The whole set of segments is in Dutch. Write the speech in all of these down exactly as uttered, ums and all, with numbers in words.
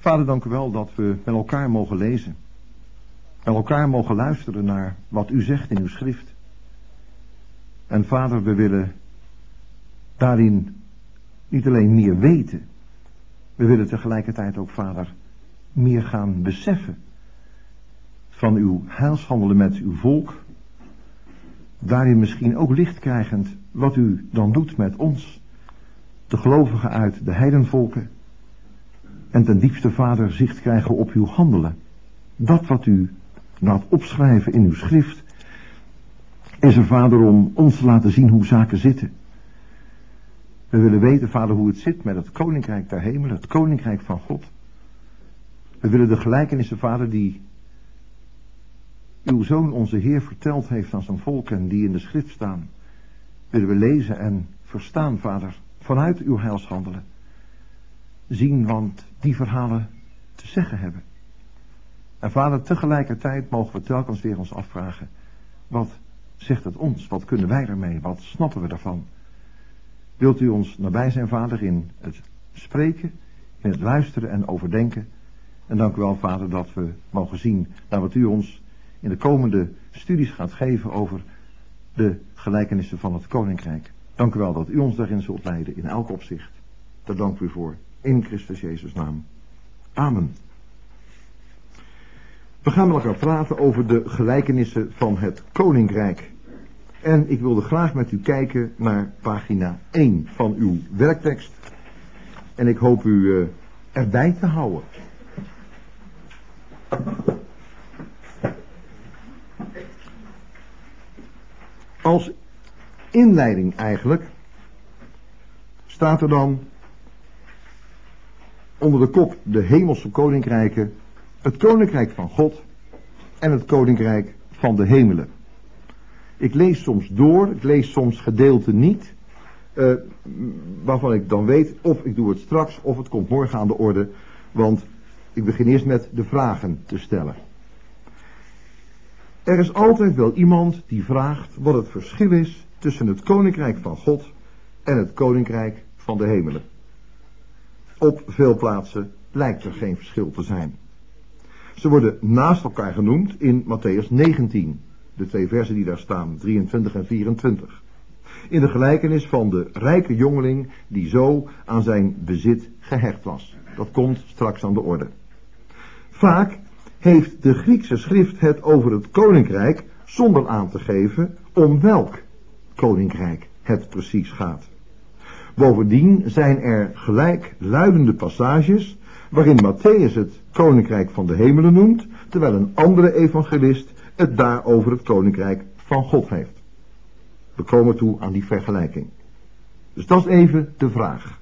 Vader, dank u wel dat we met elkaar mogen lezen. Met elkaar mogen luisteren naar wat u zegt in uw schrift. En Vader, we willen daarin niet alleen meer weten. We willen tegelijkertijd ook, Vader, meer gaan beseffen van uw heilshandelen met uw volk. Daarin misschien ook licht krijgend wat u dan doet met ons, de gelovigen uit de heidenvolken. En ten diepste, Vader, zicht krijgen op uw handelen. Dat wat u laat opschrijven in uw schrift, is er, Vader, om ons te laten zien hoe zaken zitten. We willen weten, Vader, hoe het zit met het koninkrijk der hemelen, het koninkrijk van God. We willen de gelijkenissen, Vader, die uw Zoon, onze Heer, verteld heeft aan zijn volk en die in de schrift staan, willen we lezen en verstaan, Vader, vanuit uw heilshandelen. Zien, want die verhalen te zeggen hebben. En Vader, tegelijkertijd mogen we telkens weer ons afvragen, wat zegt het ons? Wat kunnen wij ermee? Wat snappen we daarvan? Wilt u ons nabij zijn, Vader, in het spreken, in het luisteren en overdenken. En dank u wel, Vader, dat we mogen zien naar wat u ons in de komende studies gaat geven over de gelijkenissen van het koninkrijk. Dank u wel dat u ons daarin zult leiden in elk opzicht. Daar dank u voor. In Christus Jezus' naam. Amen. We gaan met elkaar praten over de gelijkenissen van het koninkrijk. En ik wilde graag met u kijken naar pagina één van uw werktekst. En ik hoop u uh, erbij te houden. Als inleiding eigenlijk staat er dan onder de kop de hemelse koninkrijken, het koninkrijk van God en het koninkrijk van de hemelen. Ik lees soms door, ik lees soms gedeelten niet, uh, waarvan ik dan weet of ik doe het straks of het komt morgen aan de orde, want ik begin eerst met de vragen te stellen. Er is altijd wel iemand die vraagt wat het verschil is tussen het koninkrijk van God en het koninkrijk van de hemelen. Op veel plaatsen lijkt er geen verschil te zijn. Ze worden naast elkaar genoemd in Matthäus negentien, de twee versen die daar staan, drieëntwintig en vierentwintig. In de gelijkenis van de rijke jongeling die zo aan zijn bezit gehecht was. Dat komt straks aan de orde. Vaak heeft de Griekse schrift het over het koninkrijk zonder aan te geven om welk koninkrijk het precies gaat. Bovendien zijn er gelijkluidende passages waarin Matthäus het koninkrijk van de hemelen noemt, terwijl een andere evangelist het daar over het koninkrijk van God heeft. We komen toe aan die vergelijking. Dus dat is even de vraag.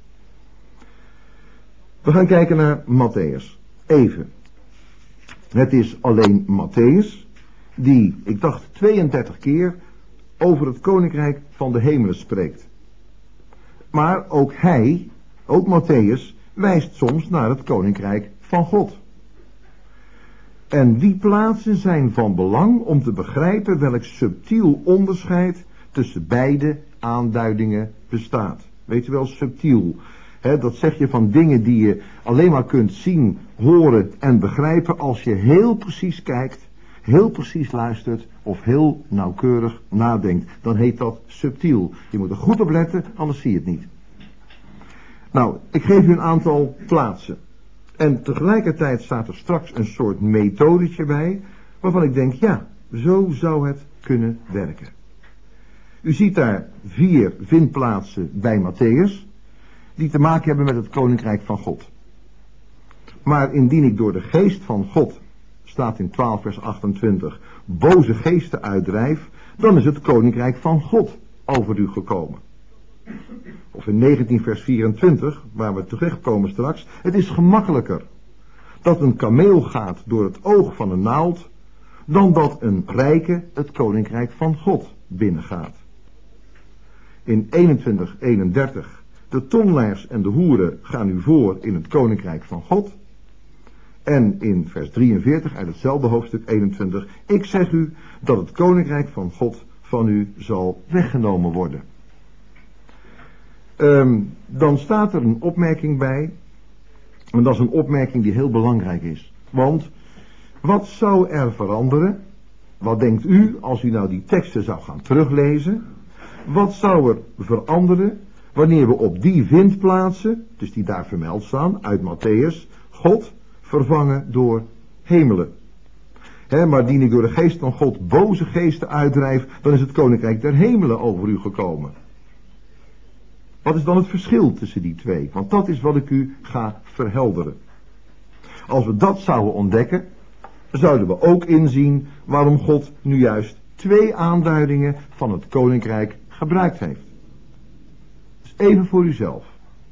We gaan kijken naar Matthäus. Even. Het is alleen Matthäus die, ik dacht, tweeëndertig keer over het koninkrijk van de hemelen spreekt. Maar ook hij, ook Matthäus, wijst soms naar het koninkrijk van God. En die plaatsen zijn van belang om te begrijpen welk subtiel onderscheid tussen beide aanduidingen bestaat. Weet je wel, subtiel. He, dat zeg je van dingen die je alleen maar kunt zien, horen en begrijpen als je heel precies kijkt, heel precies luistert of heel nauwkeurig nadenkt. Dan heet dat subtiel. Je moet er goed op letten, anders zie je het niet. Nou, ik geef u een aantal plaatsen. En tegelijkertijd staat er straks een soort methodetje bij, waarvan ik denk, ja, zo zou het kunnen werken. U ziet daar vier vindplaatsen bij Matthäus, die te maken hebben met het koninkrijk van God. Maar indien ik door de geest van God, staat in twaalf vers achtentwintig, boze geesten uitdrijf, dan is het koninkrijk van God over u gekomen. Of in negentien vers vierentwintig, waar we terechtkomen straks, het is gemakkelijker dat een kameel gaat door het oog van een naald, dan dat een rijke het koninkrijk van God binnengaat. In eenentwintig eenendertig, de tollenaars en de hoeren gaan u voor in het koninkrijk van God. En in vers drieënveertig uit hetzelfde hoofdstuk eenentwintig, ik zeg u dat het koninkrijk van God van u zal weggenomen worden. Um, dan staat er een opmerking bij, En dat is een opmerking die heel belangrijk is. Want wat zou er veranderen? Wat denkt u als u nou die teksten zou gaan teruglezen? Wat zou er veranderen wanneer we op die vindplaatsen, dus die daar vermeld staan, uit Matthäus, God vervangen door hemelen? He, maar dien ik door de geest van God boze geesten uitdrijf, dan is het koninkrijk der hemelen over u gekomen. Wat is dan het verschil tussen die twee? Want dat is wat ik u ga verhelderen. Als we dat zouden ontdekken, zouden we ook inzien waarom God nu juist twee aanduidingen van het koninkrijk gebruikt heeft. Dus even voor uzelf.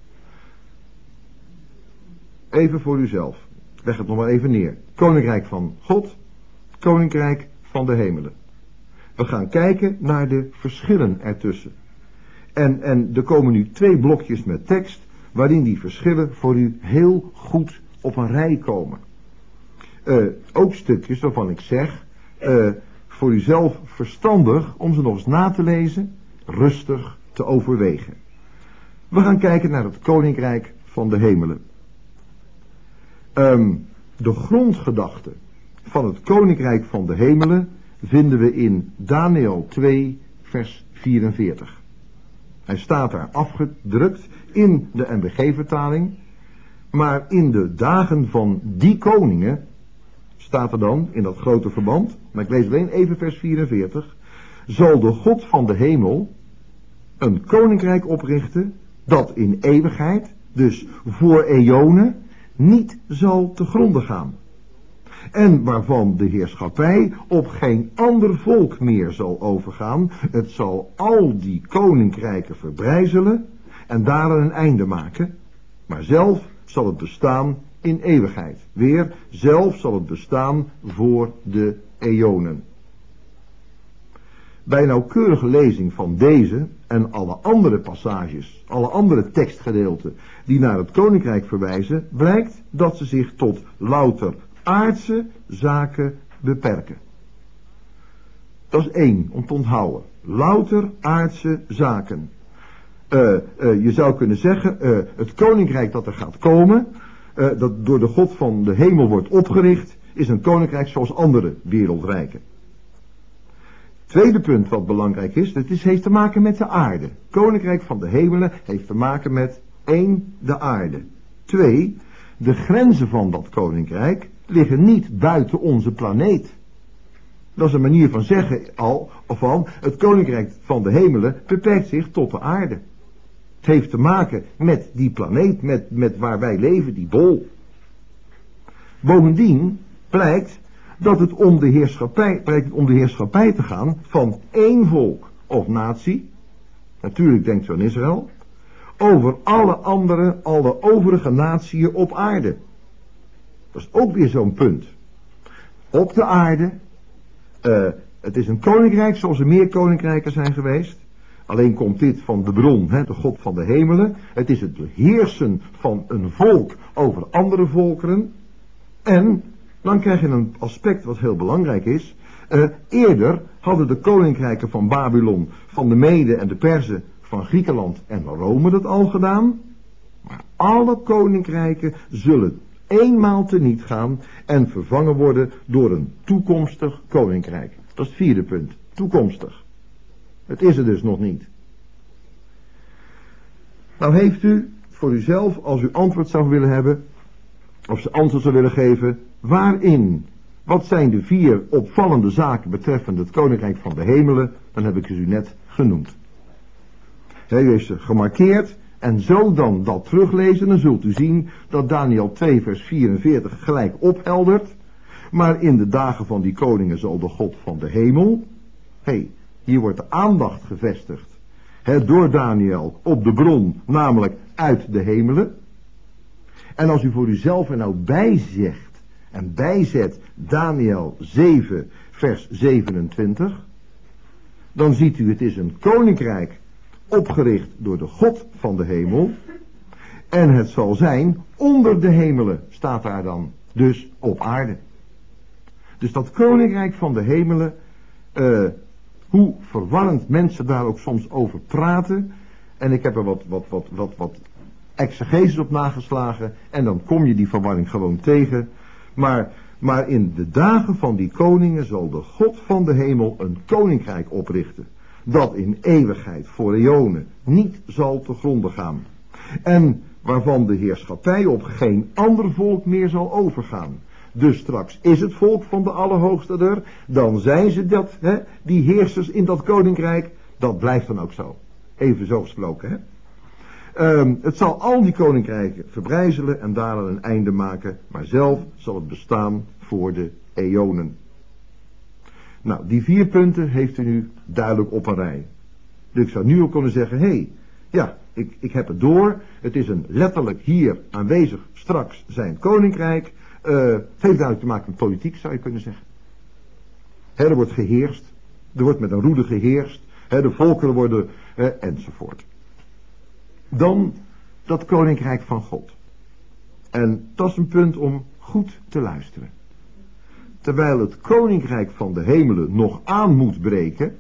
Even voor uzelf. Ik leg het nog maar even neer. Koninkrijk van God, koninkrijk van de hemelen. We gaan kijken naar de verschillen ertussen. En, en er komen nu twee blokjes met tekst waarin die verschillen voor u heel goed op een rij komen. Uh, ook stukjes waarvan ik zeg, uh, voor uzelf verstandig om ze nog eens na te lezen, rustig te overwegen. We gaan kijken naar het koninkrijk van de hemelen. Um, de grondgedachte van het koninkrijk van de hemelen vinden we in Daniel twee vers vierenveertig. Hij staat daar afgedrukt in de N B G-vertaling. Maar in de dagen van die koningen, staat er dan in dat grote verband, maar ik lees alleen even vers vierenveertig, zal de God van de hemel een koninkrijk oprichten dat in eeuwigheid, dus voor eonen, niet zal te gronde gaan. En waarvan de heerschappij op geen ander volk meer zal overgaan. Het zal al die koninkrijken verbrijzelen en daar een einde maken. Maar zelf zal het bestaan in eeuwigheid. Weer, zelf zal het bestaan voor de eonen. Bij nauwkeurige lezing van deze en alle andere passages, alle andere tekstgedeelten die naar het koninkrijk verwijzen, blijkt dat ze zich tot louter aardse zaken beperken. Dat is één om te onthouden. Louter aardse zaken. Uh, uh, je zou kunnen zeggen, uh, het koninkrijk dat er gaat komen, uh, dat door de God van de hemel wordt opgericht, is een koninkrijk zoals andere wereldrijken. Tweede punt wat belangrijk is, het is, heeft te maken met de aarde. Koninkrijk van de hemelen heeft te maken met één, de aarde. Twee, de grenzen van dat koninkrijk liggen niet buiten onze planeet. Dat is een manier van zeggen al, of van, het koninkrijk van de hemelen beperkt zich tot de aarde. Het heeft te maken met die planeet, met, met waar wij leven, die bol. Bovendien blijkt dat het om de heerschappij, blijkt om de heerschappij te gaan van één volk of natie, natuurlijk denkt u aan Israël, over alle andere, alle overige natieën op aarde. Dat is ook weer zo'n punt. Op de aarde, uh, het is een koninkrijk zoals er meer koninkrijken zijn geweest. Alleen komt dit van de bron, hè, de God van de hemelen. Het is het heersen van een volk over andere volkeren. En dan krijg je een aspect wat heel belangrijk is. Uh, eerder hadden de koninkrijken van Babylon, van de Meden en de Perzen, van Griekenland en van Rome dat al gedaan. Maar alle koninkrijken zullen eenmaal teniet gaan en vervangen worden door een toekomstig koninkrijk. Dat is het vierde punt. Toekomstig. Het is er dus nog niet. Nou heeft u voor uzelf, als u antwoord zou willen hebben, of ze antwoord zou willen geven, waarin, wat zijn de vier opvallende zaken betreffende het koninkrijk van de hemelen, dan heb ik ze u net genoemd. Hij heeft ze gemarkeerd en zo dan dat teruglezen, dan zult u zien dat Daniel twee vers vierenveertig gelijk opheldert. Maar in de dagen van die koningen zal de God van de hemel, hé, hey, hier wordt de aandacht gevestigd, he, door Daniel op de bron, namelijk uit de hemelen. En als u voor uzelf er nou bij zegt en bijzet Daniel zeven vers zevenentwintig, dan ziet u het is een koninkrijk opgericht door de God van de hemel. En het zal zijn onder de hemelen, staat daar dan, dus op aarde. Dus dat koninkrijk van de hemelen, uh, hoe verwarrend mensen daar ook soms over praten. En ik heb er wat, wat, wat, wat, wat exegesis op nageslagen en dan kom je die verwarring gewoon tegen. Maar, maar in de dagen van die koningen zal de God van de hemel een koninkrijk oprichten, dat in eeuwigheid voor eonen niet zal te gronde gaan. En waarvan de heerschappij op geen ander volk meer zal overgaan. Dus straks is het volk van de Allerhoogste er, dan zijn ze dat, hè, die heersers in dat koninkrijk, dat blijft dan ook zo. Even zo gesproken, hè. Um, het zal al die koninkrijken verbrijzelen en daar een einde maken, maar zelf zal het bestaan voor de eonen. Nou, die vier punten heeft u nu duidelijk op een rij. Dus ik zou nu ook kunnen zeggen, hé, hey, ja, ik, ik heb het door. Het is een letterlijk hier aanwezig straks zijn koninkrijk. Uh, het heeft duidelijk te maken met politiek, zou je kunnen zeggen. He, er wordt geheerst. Er wordt met een roede geheerst. He, de volkeren worden, uh, enzovoort. Dan dat koninkrijk van God. En dat is een punt om goed te luisteren. Terwijl het koninkrijk van de hemelen nog aan moet breken,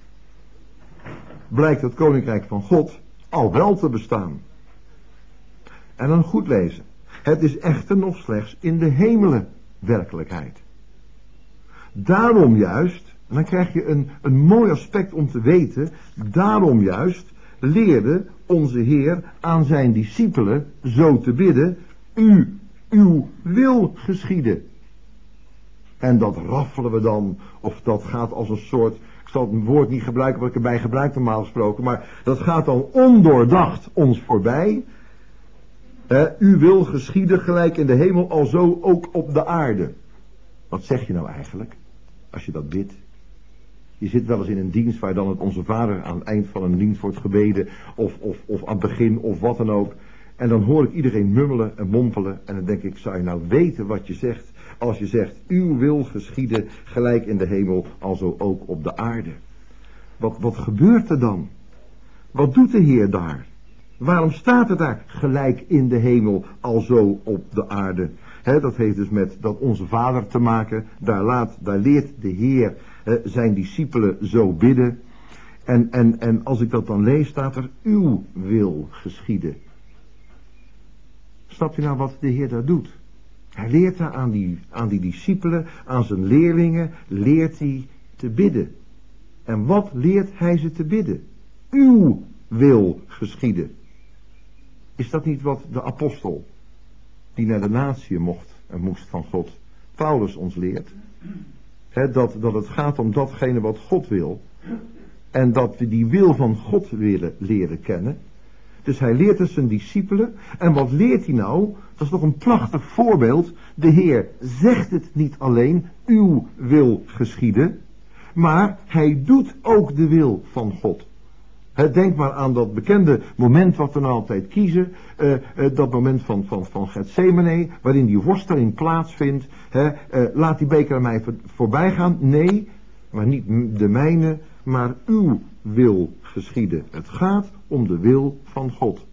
blijkt het koninkrijk van God al wel te bestaan. En dan goed lezen. Het is echter nog slechts in de hemelen werkelijkheid. Daarom juist, en dan krijg je een, een mooi aspect om te weten, daarom juist leerde onze Heer aan zijn discipelen zo te bidden, u, uw wil geschieden. En dat raffelen we dan, of dat gaat als een soort, ik zal het woord niet gebruiken wat ik erbij gebruik normaal gesproken, maar dat gaat dan ondoordacht ons voorbij. Uh, u wil geschieden gelijk in de hemel, alzo ook op de aarde. Wat zeg je nou eigenlijk, als je dat bidt? Je zit wel eens in een dienst waar dan het Onze Vader aan het eind van een dienst wordt gebeden, of, of, of aan het begin, of wat dan ook. En dan hoor ik iedereen mummelen en mompelen, en dan denk ik, zou je nou weten wat je zegt, als je zegt, uw wil geschieden gelijk in de hemel, alzo ook op de aarde. Wat, wat gebeurt er dan? Wat doet de Heer daar? Waarom staat het daar gelijk in de hemel, alzo op de aarde? He, dat heeft dus met dat Onze Vader te maken. Daar, laat, daar leert de Heer eh, zijn discipelen zo bidden. En, en, en als ik dat dan lees, staat er uw wil geschieden. Snapt u nou wat de Heer daar doet? Hij leert daar aan die, aan die discipelen, aan zijn leerlingen, leert hij te bidden. En wat leert hij ze te bidden? Uw wil geschieden. Is dat niet wat de apostel, die naar de natie mocht en moest van God, Paulus ons leert? He, dat, dat het gaat om datgene wat God wil. En dat we die wil van God willen leren kennen. Dus hij leert het zijn discipelen. En wat leert hij nou? Dat is nog een prachtig voorbeeld. De Heer zegt het niet alleen, uw wil geschieden. Maar hij doet ook de wil van God. He, denk maar aan dat bekende moment wat we nou altijd kiezen. Uh, uh, dat moment van, van, van Gethsemane, waarin die worsteling plaatsvindt. He, uh, laat die beker aan mij voor, voorbij gaan. Nee, maar niet de mijne, maar uw wil geschieden. Het gaat om de wil van God.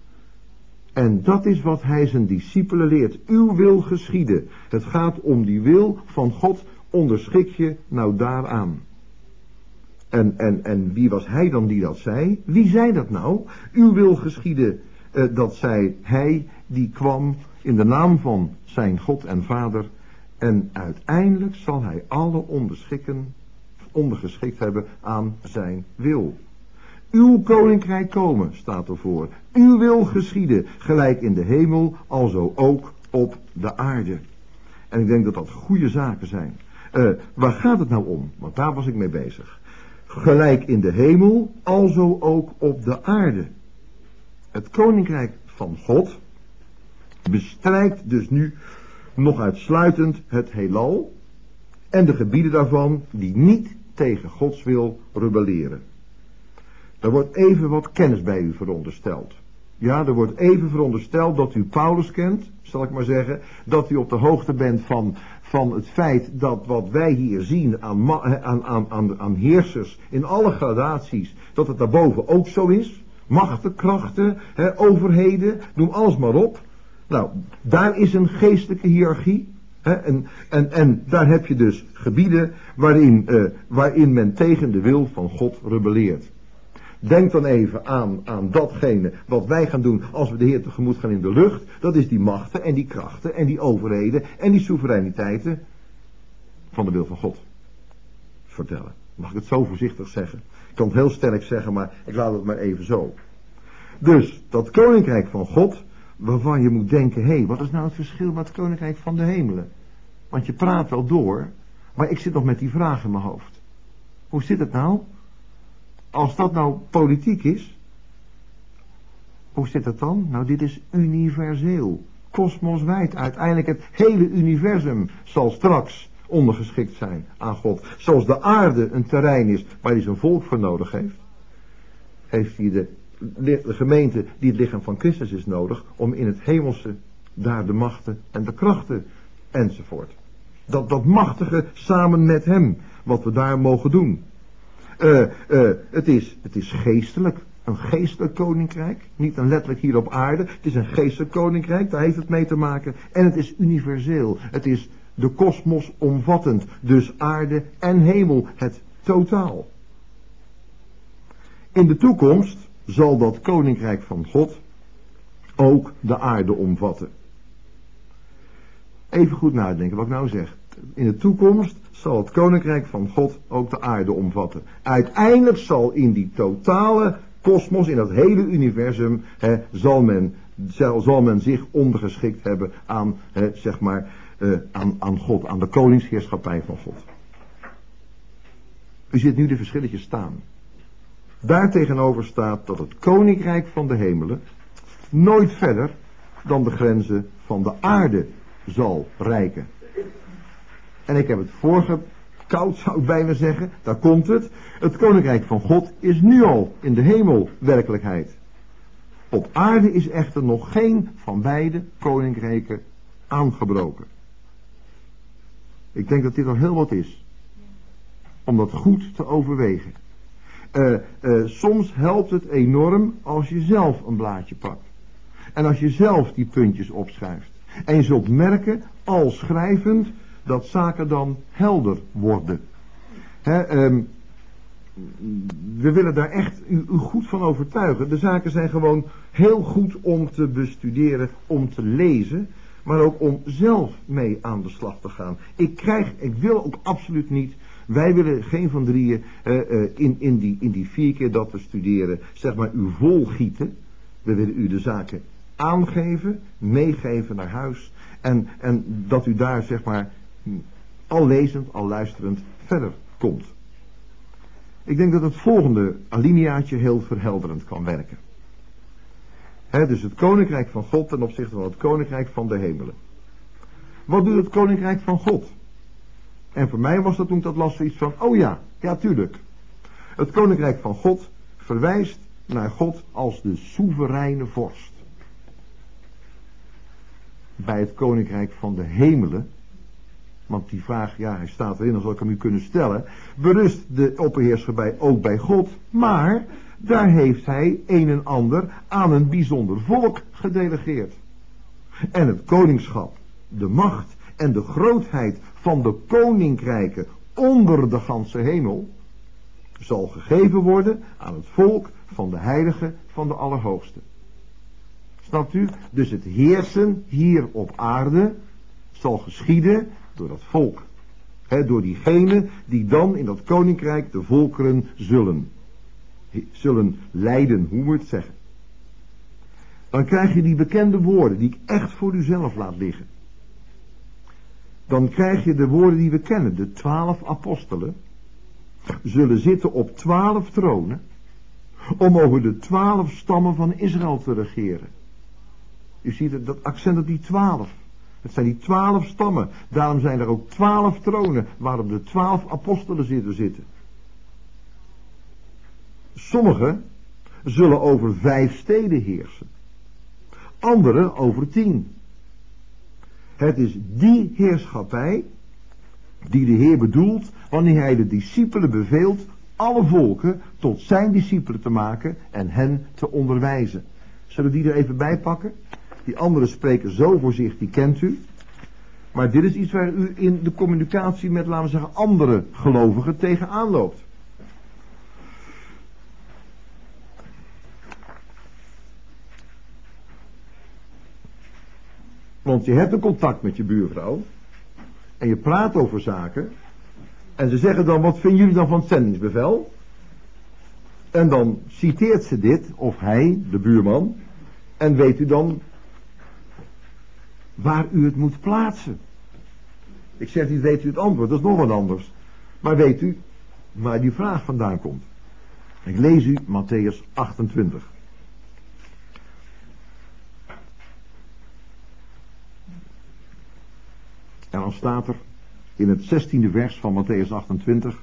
En dat is wat hij zijn discipelen leert. Uw wil geschieden. Het gaat om die wil van God. Onderschik je nou daaraan. En, en, en wie was hij dan die dat zei? Wie zei dat nou? Uw wil geschieden, uh, dat zei hij die kwam in de naam van zijn God en Vader. En uiteindelijk zal hij alle onderschikken, ondergeschikt hebben aan zijn wil. Uw koninkrijk komen, staat ervoor. Uw wil geschieden, gelijk in de hemel, alzo ook op de aarde. En ik denk dat dat goede zaken zijn. Uh, waar gaat het nou om? Want daar was ik mee bezig. Gelijk in de hemel, alzo ook op de aarde. Het koninkrijk van God bestrijkt dus nu nog uitsluitend het heelal en de gebieden daarvan die niet tegen Gods wil rebelleren. Er wordt even wat kennis bij u verondersteld. Ja, er wordt even verondersteld dat u Paulus kent, zal ik maar zeggen, dat u op de hoogte bent van, van het feit dat wat wij hier zien aan, aan, aan, aan, aan heersers in alle gradaties, dat het daarboven ook zo is. Machten, krachten, he, overheden, noem alles maar op. Nou, daar is een geestelijke hiërarchie. He, en, en, en daar heb je dus gebieden waarin, uh, waarin men tegen de wil van God rebelleert. Denk dan even aan, aan datgene wat wij gaan doen als we de Heer tegemoet gaan in de lucht. Dat is die machten en die krachten en die overheden en die soevereiniteiten van de wil van God vertellen. Mag ik het zo voorzichtig zeggen? Ik kan het heel sterk zeggen, maar ik laat het maar even zo. Dus dat koninkrijk van God, waarvan je moet denken, hé, hey, wat is nou het verschil met het koninkrijk van de hemelen? Want je praat wel door, maar ik zit nog met die vraag in mijn hoofd. Hoe zit het nou? Als dat nou politiek is, hoe zit het dan? Nou, dit is universeel, kosmoswijd. Uiteindelijk het hele universum zal straks ondergeschikt zijn aan God. Zoals de aarde een terrein is waar hij zijn volk voor nodig heeft, heeft hij de, de gemeente die het lichaam van Christus is nodig om in het hemelse daar de machten en de krachten enzovoort. Dat, dat machtige samen met hem, wat we daar mogen doen. Uh, uh, het, is, het is geestelijk, een geestelijk koninkrijk, niet een letterlijk hier op aarde. Het is een geestelijk koninkrijk, daar heeft het mee te maken. En het is universeel, het is de kosmos omvattend, dus aarde en hemel, het totaal. In de toekomst zal dat koninkrijk van God ook de aarde omvatten. Even goed nadenken wat ik nou zeg. In de toekomst zal het koninkrijk van God ook de aarde omvatten. Uiteindelijk zal in die totale kosmos, in dat hele universum, hè, zal, men, zal, zal men zich ondergeschikt hebben aan, hè, zeg maar, uh, aan, aan God, aan de koningsheerschappij van God. U ziet nu de verschilletjes staan. Daartegenover staat dat het koninkrijk van de hemelen nooit verder dan de grenzen van de aarde zal reiken. En ik heb het voorgekoud, zou ik bijna zeggen, daar komt het. Het koninkrijk van God is nu al in de hemel werkelijkheid. Op aarde is echter nog geen van beide koninkrijken aangebroken. Ik denk dat dit al heel wat is. Om dat goed te overwegen. Uh, uh, soms helpt het enorm als je zelf een blaadje pakt. En als je zelf die puntjes opschrijft. En je zult merken, al schrijvend, dat zaken dan helder worden. He, um, we willen daar echt u, u goed van overtuigen. De zaken zijn gewoon heel goed om te bestuderen, om te lezen, maar ook om zelf mee aan de slag te gaan. Ik krijg, ik wil ook absoluut niet, wij willen geen van drieën uh, uh, in, in, die, in die vier keer dat we studeren, zeg maar, u volgieten. We willen u de zaken aangeven, meegeven naar huis. En, en dat u daar, zeg maar, al lezend, al luisterend verder komt. Ik denk dat het volgende alineaatje heel verhelderend kan werken. He, dus het koninkrijk van God ten opzichte van het koninkrijk van de hemelen. Wat doet het koninkrijk van God? En voor mij was dat toen ik dat las zoiets van, oh ja, ja tuurlijk. Het koninkrijk van God verwijst naar God als de soevereine vorst. Bij het koninkrijk van de hemelen, want die vraag, ja, hij staat erin, dan zal ik hem u kunnen stellen, berust de opperheerschappij ook bij God, maar daar heeft hij een en ander aan een bijzonder volk gedelegeerd. En het koningschap, de macht en de grootheid van de koninkrijken onder de ganse hemel zal gegeven worden aan het volk van de heilige van de Allerhoogste. Snapt u? Dus het heersen hier op aarde zal geschieden door dat volk. He, door diegenen die dan in dat koninkrijk de volkeren zullen, zullen leiden, hoe moet je het zeggen. Dan krijg je die bekende woorden die ik echt voor u zelf laat liggen. Dan krijg je de woorden die we kennen. De twaalf apostelen zullen zitten op twaalf tronen om over de twaalf stammen van Israël te regeren. U ziet het, dat accent op die twaalf. Het zijn die twaalf stammen. Daarom zijn er ook twaalf tronen waarop de twaalf apostelen zitten zitten. Sommigen zullen over vijf steden heersen. Anderen over tien. Het is die heerschappij die de Heer bedoelt wanneer hij de discipelen beveelt alle volken tot zijn discipelen te maken en hen te onderwijzen. Zullen we die er even bij pakken? Die anderen spreken zo voor zich, die kent u. Maar dit is iets waar u in de communicatie met, laten we zeggen, andere gelovigen tegenaan loopt. Want je hebt een contact met je buurvrouw. En je praat over zaken. En ze zeggen dan, wat vinden jullie dan van het zendingsbevel? En dan citeert ze dit, of hij, de buurman. En weet u dan waar u het moet plaatsen. Ik zeg niet, weet u het antwoord, dat is nog wat anders. Maar weet u waar die vraag vandaan komt? Ik lees u Matthäus achtentwintig. En dan staat er in het zestiende vers van Matthäus achtentwintig.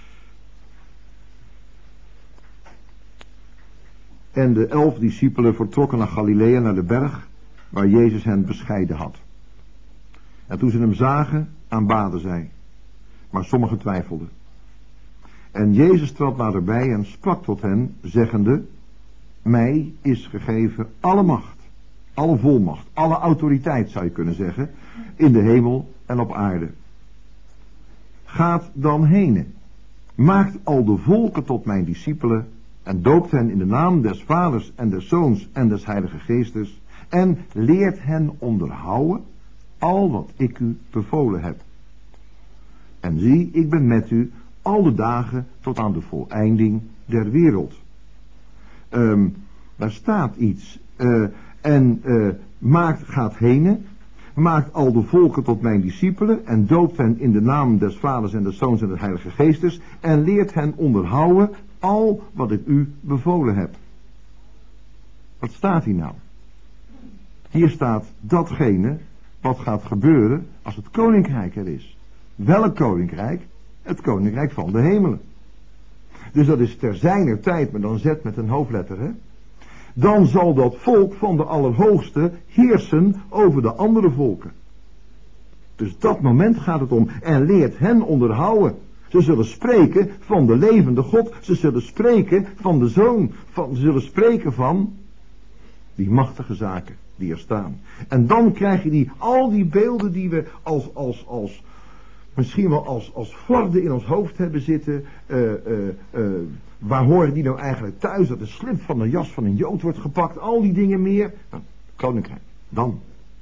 En de elf discipelen vertrokken naar Galilea, naar de berg, waar Jezus hen bescheiden had. En toen ze hem zagen, aanbaden zij. Maar sommigen twijfelden. En Jezus trad naderbij en sprak tot hen, zeggende, mij is gegeven alle macht, alle volmacht, alle autoriteit zou je kunnen zeggen, in de hemel en op aarde. Gaat dan heen, maakt al de volken tot mijn discipelen en doopt hen in de naam des Vaders en des Zoons en des Heilige Geestes en leert hen onderhouden al wat ik u bevolen heb. En zie, ik ben met u al de dagen tot aan de voleinding der wereld. Um, daar staat iets. Uh, en uh, maakt, gaat heen, maakt al de volken tot mijn discipelen en doopt hen in de naam des Vaders en des Zoons en des Heilige Geestes en leert hen onderhouden al wat ik u bevolen heb. Wat staat hier nou? Hier staat datgene wat gaat gebeuren als het koninkrijk er is. Welk koninkrijk? Het koninkrijk van de hemelen. Dus dat is ter zijner tijd, maar dan zet met een hoofdletter, hè. Dan zal dat volk van de Allerhoogste heersen over de andere volken. Dus dat moment gaat het om. En leert hen onderhouden. Ze zullen spreken van de levende God. Ze zullen spreken van de Zoon. Van, ze zullen spreken van die machtige zaken die er staan. En dan krijg je die, al die beelden die we als, als, als misschien wel als, als flarden in ons hoofd hebben zitten. Uh, uh, uh, waar horen die nou eigenlijk thuis? Dat de slip van de jas van een Jood wordt gepakt. Al die dingen meer. Nou, koninkrijk. Dan.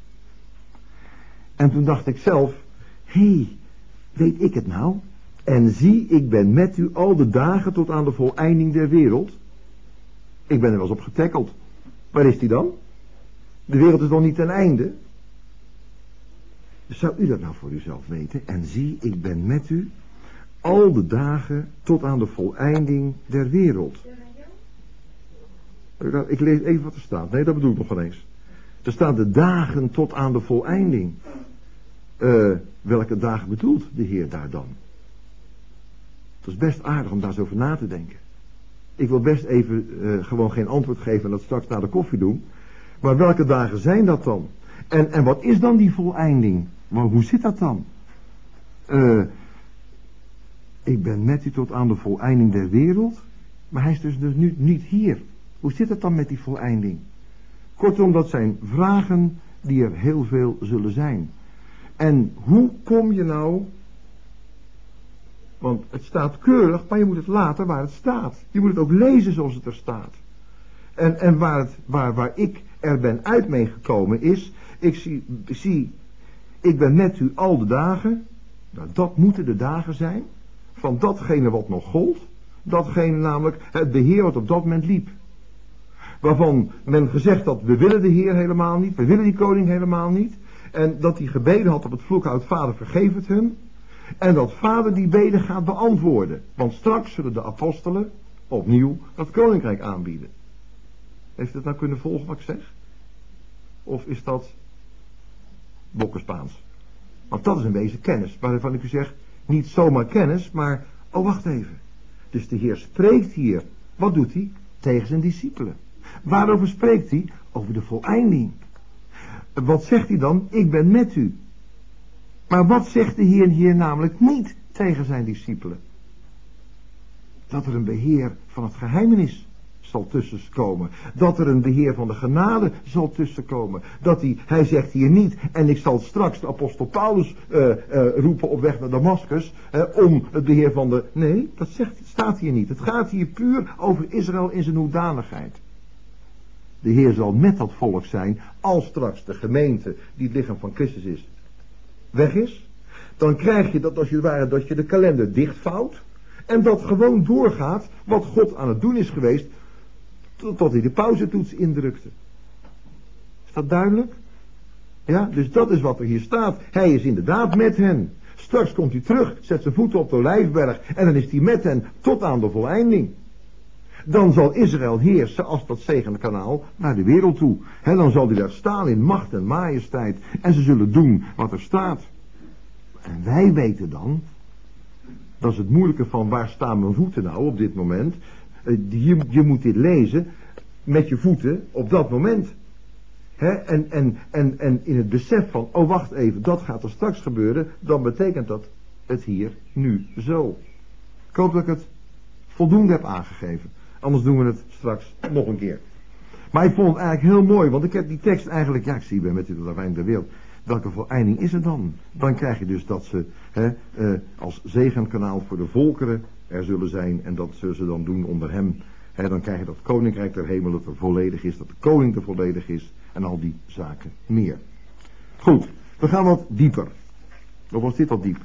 En toen dacht ik zelf. Hé, hey, weet ik het nou? En zie, ik ben met u al de dagen tot aan de voleinding der wereld. Ik ben er wel eens op getackeld. Waar is die dan? De wereld is nog niet ten einde. Zou u dat nou voor uzelf weten? En zie, ik ben met u al de dagen tot aan de voleinding der wereld. Ik lees even wat er staat. Nee, dat bedoel ik nog wel eens. Er staan de dagen tot aan de voleinding. Uh, welke dagen bedoelt de Heer daar dan? Het is best aardig om daar zo over na te denken. Ik wil best even uh, gewoon geen antwoord geven en dat straks na de koffie doen. Maar welke dagen zijn dat dan? En, en wat is dan die voleinding? Maar hoe zit dat dan? Uh, ik ben met u tot aan de voleinding der wereld. Maar hij is dus, dus nu niet hier. Hoe zit het dan met die voleinding? Kortom, dat zijn vragen die er heel veel zullen zijn. En hoe kom je nou... Want het staat keurig, maar je moet het laten waar het staat. Je moet het ook lezen zoals het er staat. En, en waar, het, waar, waar ik er ben uit meegekomen is... Ik zie, zie, ik ben met u al de dagen. Nou, dat moeten de dagen zijn. Van datgene wat nog gold. Datgene namelijk het beheer wat op dat moment liep. Waarvan men gezegd had, we willen de Heer helemaal niet. We willen die koning helemaal niet. En dat hij gebeden had op het vloekhout, Vader vergeef het hun. En dat Vader die beden gaat beantwoorden. Want straks zullen de apostelen opnieuw dat koninkrijk aanbieden. Heeft u het nou kunnen volgen wat ik zeg? Of is dat bokkenspaans? Want dat is een wezen kennis. Waarvan ik u zeg, niet zomaar kennis, maar... Oh, wacht even. Dus de Heer spreekt hier. Wat doet hij? Tegen zijn discipelen. Waarover spreekt hij? Over de voleinding. Wat zegt hij dan? Ik ben met u. Maar wat zegt de Heer hier namelijk niet tegen zijn discipelen? Dat er een beheer van het geheimenis zal tussenkomen. Dat er een beheer van de genade zal tussenkomen. Dat hij, hij zegt hier niet, en ik zal straks de apostel Paulus uh, uh, roepen op weg naar Damascus, uh, om het beheer van de... Nee, dat zegt, staat hier niet. Het gaat hier puur over Israël in zijn hoedanigheid. De Heer zal met dat volk zijn als straks de gemeente, die het lichaam van Christus is, weg is. Dan krijg je dat als het ware dat je de kalender dichtvouwt en dat gewoon doorgaat wat God aan het doen is geweest totdat hij de pauzetoets indrukte. Is dat duidelijk? Ja, dus dat is wat er hier staat. Hij is inderdaad met hen. Straks komt hij terug, zet zijn voeten op de olijfberg en dan is hij met hen tot aan de voleinding. Dan zal Israël heersen als dat zegenkanaal naar de wereld toe. He, dan zal hij daar staan in macht en majesteit en ze zullen doen wat er staat. En wij weten dan, dat is het moeilijke van waar staan mijn voeten nou op dit moment. Je, je moet dit lezen met je voeten op dat moment. He, en, en, en, en in het besef van, oh wacht even, dat gaat er straks gebeuren, dan betekent dat het hier, nu, zo. Ik hoop dat ik het voldoende heb aangegeven. Anders doen we het straks nog een keer. Maar ik vond het eigenlijk heel mooi, want ik heb die tekst eigenlijk, ja ik zie bij met u de Rijn der wereld. Welke voleinding is er dan? Dan krijg je dus dat ze hè, eh, als zegenkanaal voor de volkeren er zullen zijn en dat zullen ze dan doen onder hem. Hè, dan krijg je dat koninkrijk der hemel dat er volledig is, dat de koning er volledig is en al die zaken meer. Goed, we gaan wat dieper. Of was dit al diep?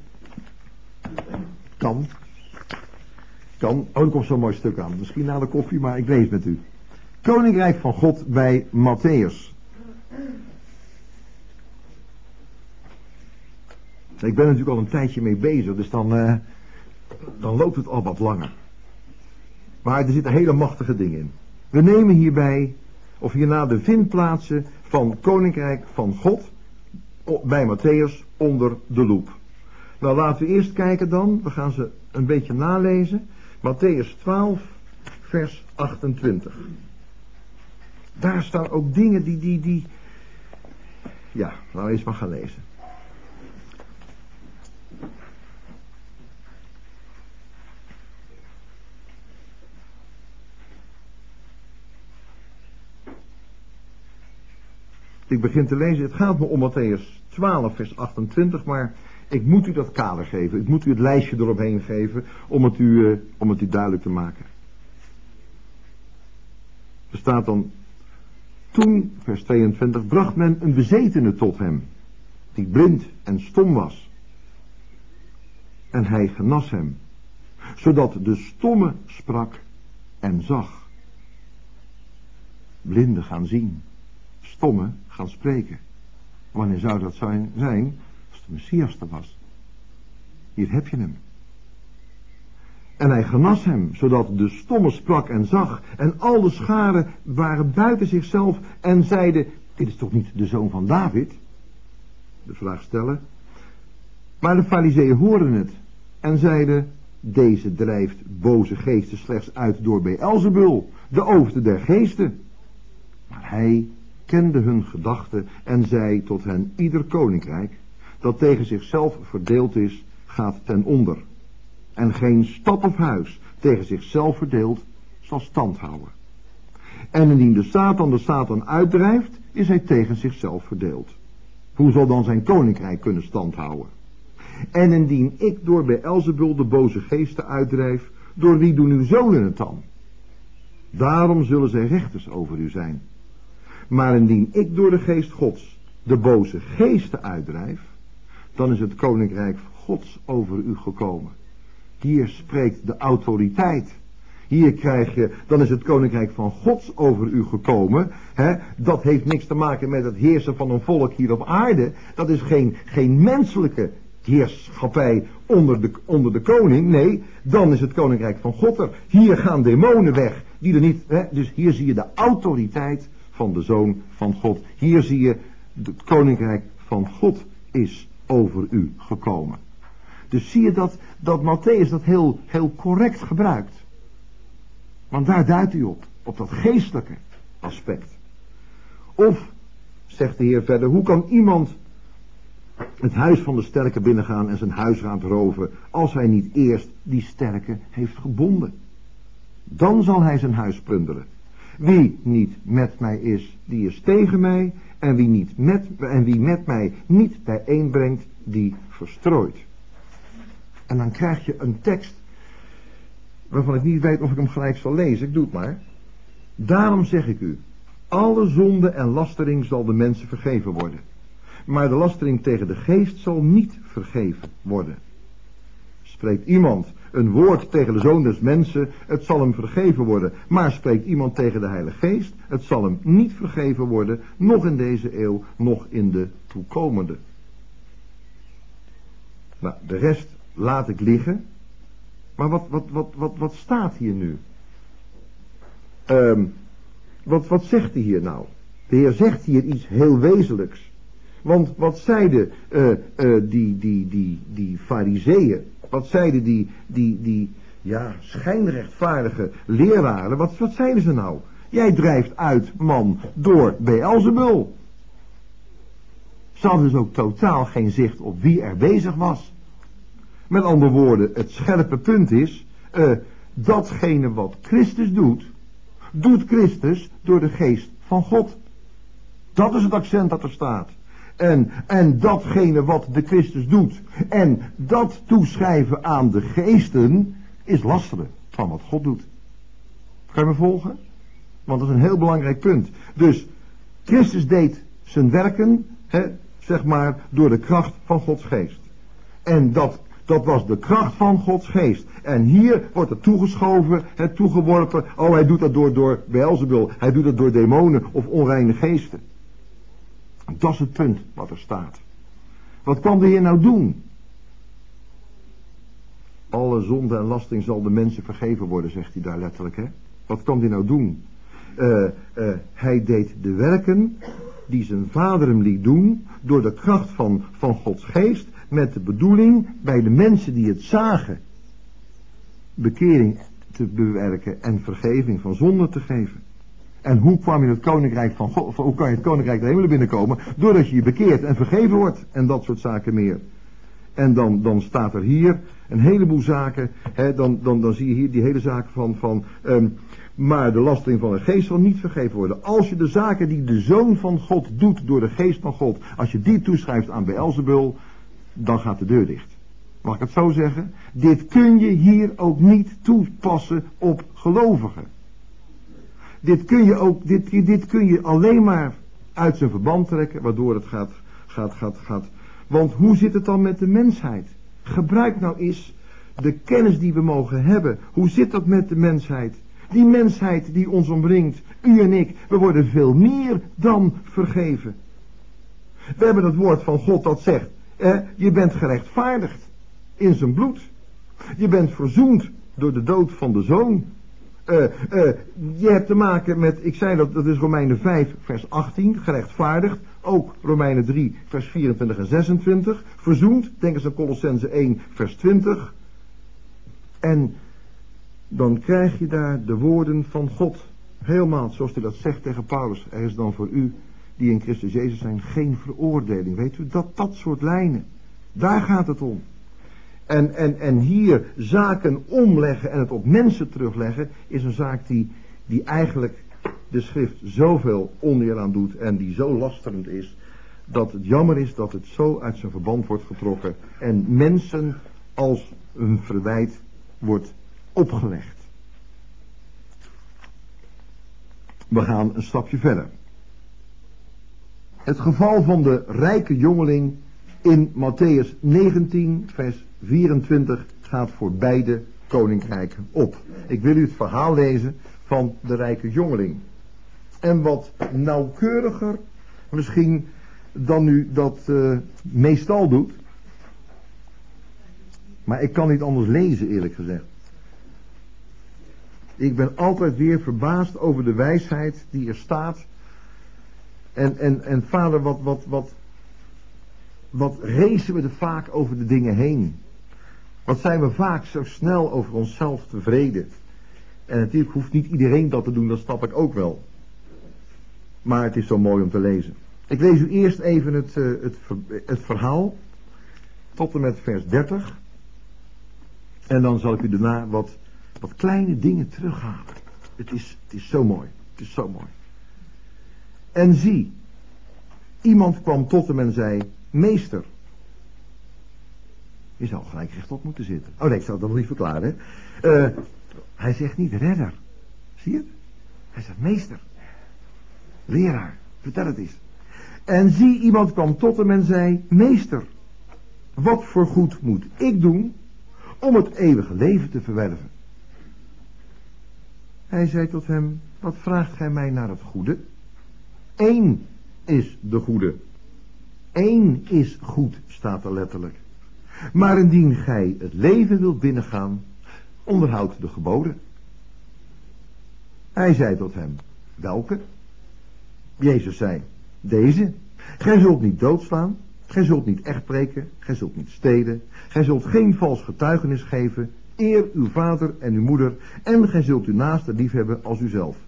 Kan. Kan. Oh, er komt zo'n mooi stuk aan. Misschien na de koffie, maar ik lees met u. Koninkrijk van God bij Matthäus. Ik ben er natuurlijk al een tijdje mee bezig, dus dan, uh, dan loopt het al wat langer. Maar er zitten hele machtige dingen in. We nemen hierbij, of hierna de vindplaatsen van Koninkrijk van God bij Matthäus onder de loep. Nou, laten we eerst kijken dan, we gaan ze een beetje nalezen. Matthäus twaalf, vers achtentwintig. Daar staan ook dingen die, die, die... Ja, laten we eens maar gaan lezen. Ik begin te lezen, het gaat me om Matthäus twaalf, vers achtentwintig, maar ik moet u dat kader geven. Ik moet u het lijstje eromheen geven om het u, uh, om het u duidelijk te maken. Er staat dan, toen, vers tweeëntwintig, bracht men een bezetene tot hem, die blind en stom was. En hij genas hem, zodat de stomme sprak en zag. Blinden gaan zien, stommen gaan spreken. Wanneer zou dat zijn? Als de Messias er was. Hier heb je hem. En hij genas hem, zodat de stomme sprak en zag. En al de scharen waren buiten zichzelf en zeiden, dit is toch niet de zoon van David? De vraag stellen. Maar de Farizeeën hoorden het en zeiden, deze drijft boze geesten slechts uit door Beelzebul, de overste der geesten. Maar hij kende hun gedachten en zei tot hen, ieder koninkrijk dat tegen zichzelf verdeeld is, gaat ten onder. En geen stad of huis tegen zichzelf verdeeld, zal stand houden. En indien de Satan de Satan uitdrijft, is hij tegen zichzelf verdeeld. Hoe zal dan zijn koninkrijk kunnen standhouden? En indien ik door Beelzebul de boze geesten uitdrijf, door wie doen uw zonen het dan? Daarom zullen zij rechters over u zijn. Maar indien ik door de geest Gods de boze geesten uitdrijf, dan is het koninkrijk Gods over u gekomen. Hier spreekt de autoriteit. Hier krijg je, dan is het koninkrijk van Gods over u gekomen. Hè? Dat heeft niks te maken met het heersen van een volk hier op aarde. Dat is geen, geen menselijke heerschappij onder de, onder de koning. Nee, dan is het koninkrijk van God er. Hier gaan demonen weg. Die er niet, hè? Dus hier zie je de autoriteit van de Zoon van God. Hier zie je het koninkrijk van God is over u gekomen. Dus zie je dat, dat Matthäus dat heel, heel correct gebruikt. Want daar duidt hij op, op dat geestelijke aspect. Of, zegt de Heer verder, hoe kan iemand het huis van de sterke binnengaan en zijn huisraad roven, als hij niet eerst die sterke heeft gebonden? Dan zal hij zijn huis plunderen. Wie niet met mij is, die is tegen mij, en wie, niet met, en wie met mij niet bijeenbrengt, die verstrooit. En dan krijg je een tekst waarvan ik niet weet of ik hem gelijk zal lezen. Ik doe het maar. Daarom zeg ik u, Alle zonde en lastering zal de mensen vergeven worden. Maar de lastering tegen de geest zal niet vergeven worden. Spreekt iemand een woord tegen de Zoon des Mensen, het zal hem vergeven worden. Maar spreekt iemand tegen de Heilige Geest, het zal hem niet vergeven worden, nog in deze eeuw, nog in de toekomende. Nou, de rest laat ik liggen. Maar wat, wat, wat, wat, wat staat hier nu? Um, wat, wat zegt hij hier nou? De Heer zegt hier iets heel wezenlijks. Want wat zeiden uh, uh, die, die, die, die fariseeën, wat zeiden die, die, die ja, schijnrechtvaardige leraren, wat, wat zeiden ze nou? Jij drijft uit, man, door Beelzebul. Ze hadden dus ook totaal geen zicht op wie er bezig was. Met andere woorden, het scherpe punt is, uh, datgene wat Christus doet, doet Christus door de geest van God. Dat is het accent dat er staat. En, en datgene wat de Christus doet, en dat toeschrijven aan de geesten, is lasteren van wat God doet. Kan je me volgen? Want dat is een heel belangrijk punt. Dus Christus deed zijn werken, hè, zeg maar, door de kracht van Gods geest. En dat, dat was de kracht van Gods geest. En hier wordt het toegeschoven, het toegeworpen, oh hij doet dat door, door Beelzebul, hij doet dat door demonen of onreine geesten. Dat is het punt wat er staat. Wat kwam de Heer nou doen? Alle zonde en lasting zal de mensen vergeven worden, zegt hij daar letterlijk. Hè? Wat kwam hij nou doen? Uh, uh, hij deed de werken die zijn vader hem liet doen, door de kracht van, van Gods geest, met de bedoeling bij de mensen die het zagen, bekering te bewerken en vergeving van zonde te geven. En hoe kwam je het koninkrijk van God, hoe kan je het koninkrijk der hemelen binnenkomen? Doordat je je bekeert en vergeven wordt en dat soort zaken meer. En dan, dan staat er hier een heleboel zaken, hè, dan, dan, dan zie je hier die hele zaak van, van um, maar de lastering van de geest zal niet vergeven worden. Als je de zaken die de Zoon van God doet door de geest van God, als je die toeschrijft aan Beelzebul, dan gaat de deur dicht. Mag ik het zo zeggen? Dit kun je hier ook niet toepassen op gelovigen. Dit kun je ook, dit, dit kun je alleen maar uit zijn verband trekken, waardoor het gaat, gaat, gaat, gaat. Want hoe zit het dan met de mensheid? Gebruik nou eens de kennis die we mogen hebben. Hoe zit dat met de mensheid? Die mensheid die ons omringt, u en ik, we worden veel meer dan vergeven. We hebben het woord van God dat zegt, eh, je bent gerechtvaardigd in zijn bloed. Je bent verzoend door de dood van de Zoon. Uh, uh, je hebt te maken met, ik zei dat, dat is Romeinen vijf vers achttien, gerechtvaardigd. Ook Romeinen drie vers vierentwintig en zesentwintig. Verzoend, denk eens aan Colossenzen één vers twintig. En dan krijg je daar de woorden van God. Helemaal zoals hij dat zegt tegen Paulus. Er is dan voor u die in Christus Jezus zijn geen veroordeling. Weet u, dat, dat soort lijnen. Daar gaat het om. En, en, en hier zaken omleggen en het op mensen terugleggen is een zaak die, die eigenlijk de schrift zoveel oneer aan doet en die zo lasterend is, dat het jammer is dat het zo uit zijn verband wordt getrokken en mensen als een verwijt wordt opgelegd. We gaan een stapje verder. Het geval van de rijke jongeling in Matthäus negentien vers vierentwintig gaat voor beide koninkrijken op. Ik wil u het verhaal lezen van de rijke jongeling. En wat nauwkeuriger misschien dan u dat uh, meestal doet. Maar ik kan niet anders lezen, eerlijk gezegd. Ik ben altijd weer verbaasd over de wijsheid die er staat. En, en, en vader, wat, wat, wat, wat racen we er vaak over de dingen heen. Wat zijn we vaak zo snel over onszelf tevreden. En natuurlijk hoeft niet iedereen dat te doen, dat snap ik ook wel. Maar het is zo mooi om te lezen. Ik lees u eerst even het, uh, het, het verhaal. Tot en met vers dertig. En dan zal ik u daarna wat, wat kleine dingen terughalen. Het is, het is zo mooi. Het is zo mooi. En zie, iemand kwam tot hem en zei, meester. Je zou gelijk rechtop moeten zitten. Oh nee, ik zal het nog niet verklaren. Hè? Uh, hij zegt niet redder. Zie je het? Hij zegt meester. Leraar, vertel het eens. En zie, iemand kwam tot hem en zei, meester, wat voor goed moet ik doen om het eeuwige leven te verwerven? Hij zei tot hem, wat vraagt gij mij naar het goede? Eén is de goede. Eén is goed, staat er letterlijk. Maar indien gij het leven wilt binnengaan, onderhoud de geboden. Hij zei tot hem, welke? Jezus zei, deze. Gij zult niet doodslaan, gij zult niet echt preken, gij zult niet stelen, gij zult geen vals getuigenis geven, eer uw vader en uw moeder, en gij zult uw naaste liefhebben als uzelf.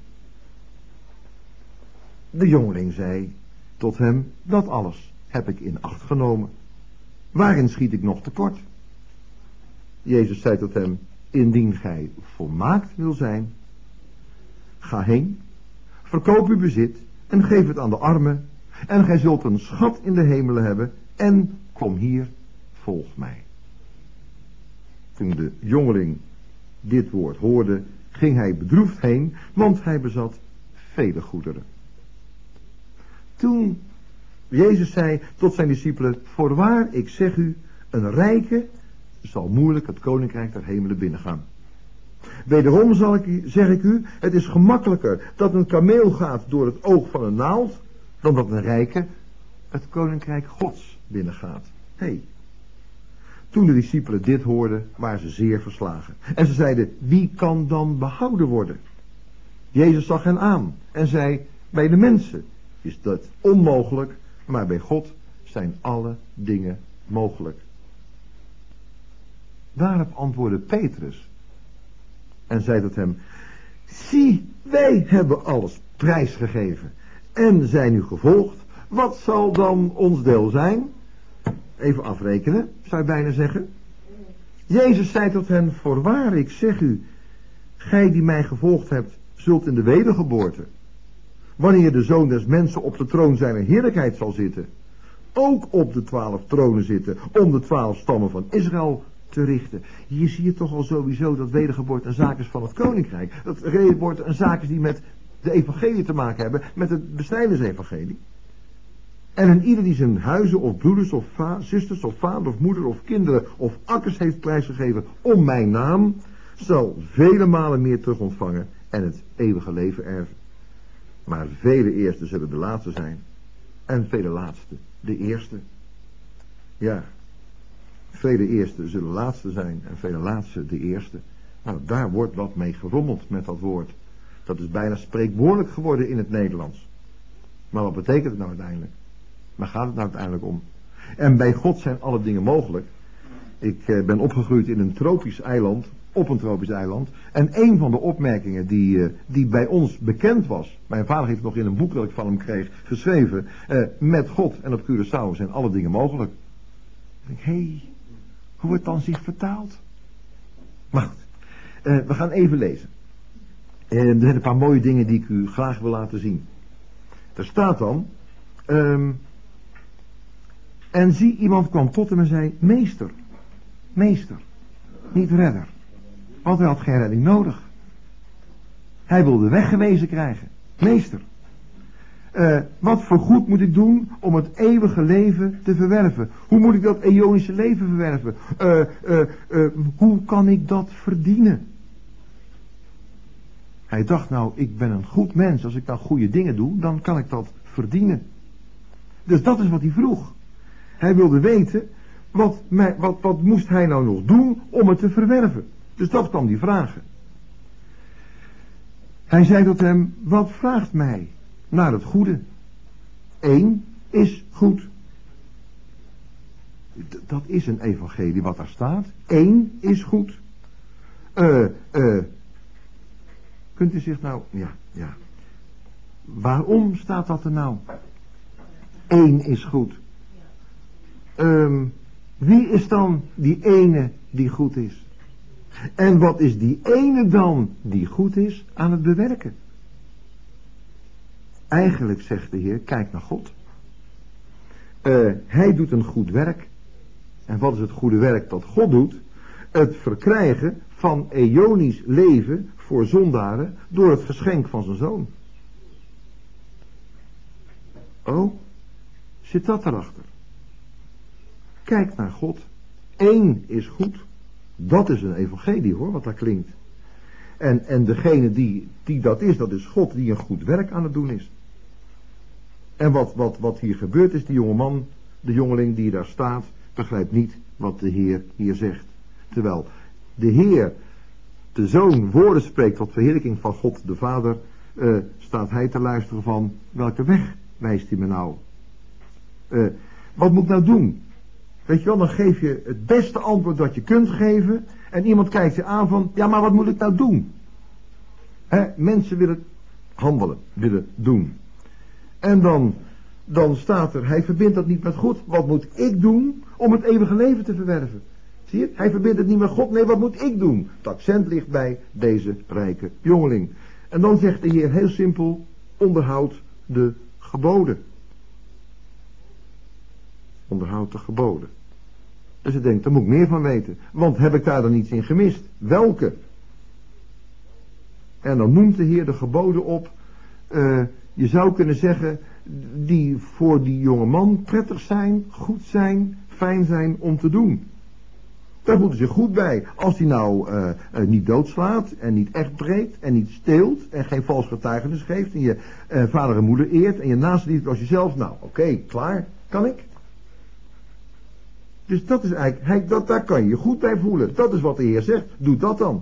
De jongeling zei tot hem, dat alles heb ik in acht genomen. Waarin schiet ik nog tekort? Jezus zei tot hem, indien gij volmaakt wil zijn, ga heen, verkoop uw bezit en geef het aan de armen, en gij zult een schat in de hemelen hebben, en kom hier, volg mij. Toen de jongeling dit woord hoorde, ging hij bedroefd heen, want hij bezat vele goederen. Toen Jezus zei tot zijn discipelen, voorwaar, ik zeg u, een rijke zal moeilijk het koninkrijk der hemelen binnengaan. Wederom zal ik u, zeg ik u, het is gemakkelijker dat een kameel gaat door het oog van een naald, dan dat een rijke het koninkrijk Gods binnengaat. Hé. Hey. Toen de discipelen dit hoorden, waren ze zeer verslagen. En ze zeiden, wie kan dan behouden worden? Jezus zag hen aan en zei, bij de mensen is dat onmogelijk, maar bij God zijn alle dingen mogelijk. Daarop antwoordde Petrus en zei tot hem, zie, wij hebben alles prijsgegeven en zijn u gevolgd. Wat zal dan ons deel zijn? Even afrekenen, zou je bijna zeggen. Jezus zei tot hen, voorwaar, ik zeg u, gij die mij gevolgd hebt, zult in de wedergeboorte, wanneer de Zoon des Mensen op de troon zijner heerlijkheid zal zitten, ook op de twaalf tronen zitten, om de twaalf stammen van Israël te richten. Hier zie je toch al sowieso dat wedergeboorte een zaak is van het koninkrijk. Dat wedergeboorte een zaak is die met de evangelie te maken hebben, met het besnijdensevangelie. En een ieder die zijn huizen of broeders of va- zusters of vader of moeder of kinderen of akkers heeft prijsgegeven om mijn naam, zal vele malen meer terug ontvangen en het eeuwige leven erven. Maar vele eerste zullen de laatste zijn en vele laatste de eerste. Ja, vele eerste zullen laatste zijn en vele laatste de eerste. Nou, daar wordt wat mee gerommeld met dat woord. Dat is bijna spreekwoordelijk geworden in het Nederlands. Maar wat betekent het nou uiteindelijk? Waar gaat het nou uiteindelijk om? En bij God zijn alle dingen mogelijk. Ik eh, ben opgegroeid in een tropisch eiland, op een tropisch eiland. En een van de opmerkingen die, eh, die bij ons bekend was, mijn vader heeft nog in een boek dat ik van hem kreeg geschreven, eh, met God en op Curaçao zijn alle dingen mogelijk. Ik denk, hé, hey, hoe wordt dan zich vertaald? Maar goed, eh, we gaan even lezen. Eh, er zijn een paar mooie dingen die ik u graag wil laten zien. Er staat dan, um, en zie, iemand kwam tot hem en zei, meester, meester, niet redder. Want hij had geen redding nodig. Hij wilde weggewezen krijgen. Meester, uh, wat voor goed moet ik doen om het eeuwige leven te verwerven? Hoe moet ik dat eonische leven verwerven? Uh, uh, uh, hoe kan ik dat verdienen? Hij dacht, nou, ik ben een goed mens. Als ik nou goede dingen doe, dan kan ik dat verdienen. Dus dat is wat hij vroeg. Hij wilde weten, wat, wat, wat moest hij nou nog doen om het te verwerven? Dus dat kwam die vragen. Hij zei tot hem, wat vraagt mij naar het goede? Eén is goed. D- dat is een evangelie wat daar staat. Eén is goed. Eh, uh, uh, kunt u zich nou, ja, ja. Waarom staat dat er nou? Eén is goed. Um, wie is dan die ene die goed is? En wat is die ene dan die goed is aan het bewerken? Eigenlijk zegt de Heer, kijk naar God. Uh, hij doet een goed werk. En wat is het goede werk dat God doet? Het verkrijgen van eonisch leven voor zondaren door het geschenk van zijn zoon. Oh, zit dat erachter? Kijk naar God. Eén is goed. Dat is een evangelie hoor, wat daar klinkt. En, en degene die, die dat is, dat is God die een goed werk aan het doen is. En wat, wat, wat hier gebeurt is, die jonge man, de jongeling die daar staat, begrijpt niet wat de Heer hier zegt. Terwijl de Heer, de Zoon, woorden spreekt tot verheerlijking van God de Vader, uh, staat hij te luisteren van, welke weg wijst hij me nou? Uh, wat moet ik nou doen? Weet je wel, dan geef je het beste antwoord dat je kunt geven. En iemand kijkt je aan van, ja maar wat moet ik nou doen? He, mensen willen handelen, willen doen. En dan, dan staat er, hij verbindt dat niet met God. Wat moet ik doen om het eeuwige leven te verwerven? Zie je, hij verbindt het niet met God. Nee, wat moet ik doen? Het accent ligt bij deze rijke jongeling. En dan zegt de Heer heel simpel, onderhoud de geboden. Onderhoud de geboden. Dus ik denk, daar moet ik meer van weten. Want heb ik daar dan iets in gemist? Welke? En dan noemt de Heer de geboden op. Uh, je zou kunnen zeggen, die voor die jonge man prettig zijn, goed zijn, fijn zijn om te doen. Daar moeten ze goed bij. Als hij nou uh, uh, niet doodslaat en niet echt breekt en niet steelt en geen vals getuigenis geeft en je uh, vader en moeder eert en je naaste liefde als jezelf. Nou, oké, okay, klaar, kan ik? Dus dat is eigenlijk, hij, dat, daar kan je je goed bij voelen. Dat is wat de Heer zegt. Doe dat dan.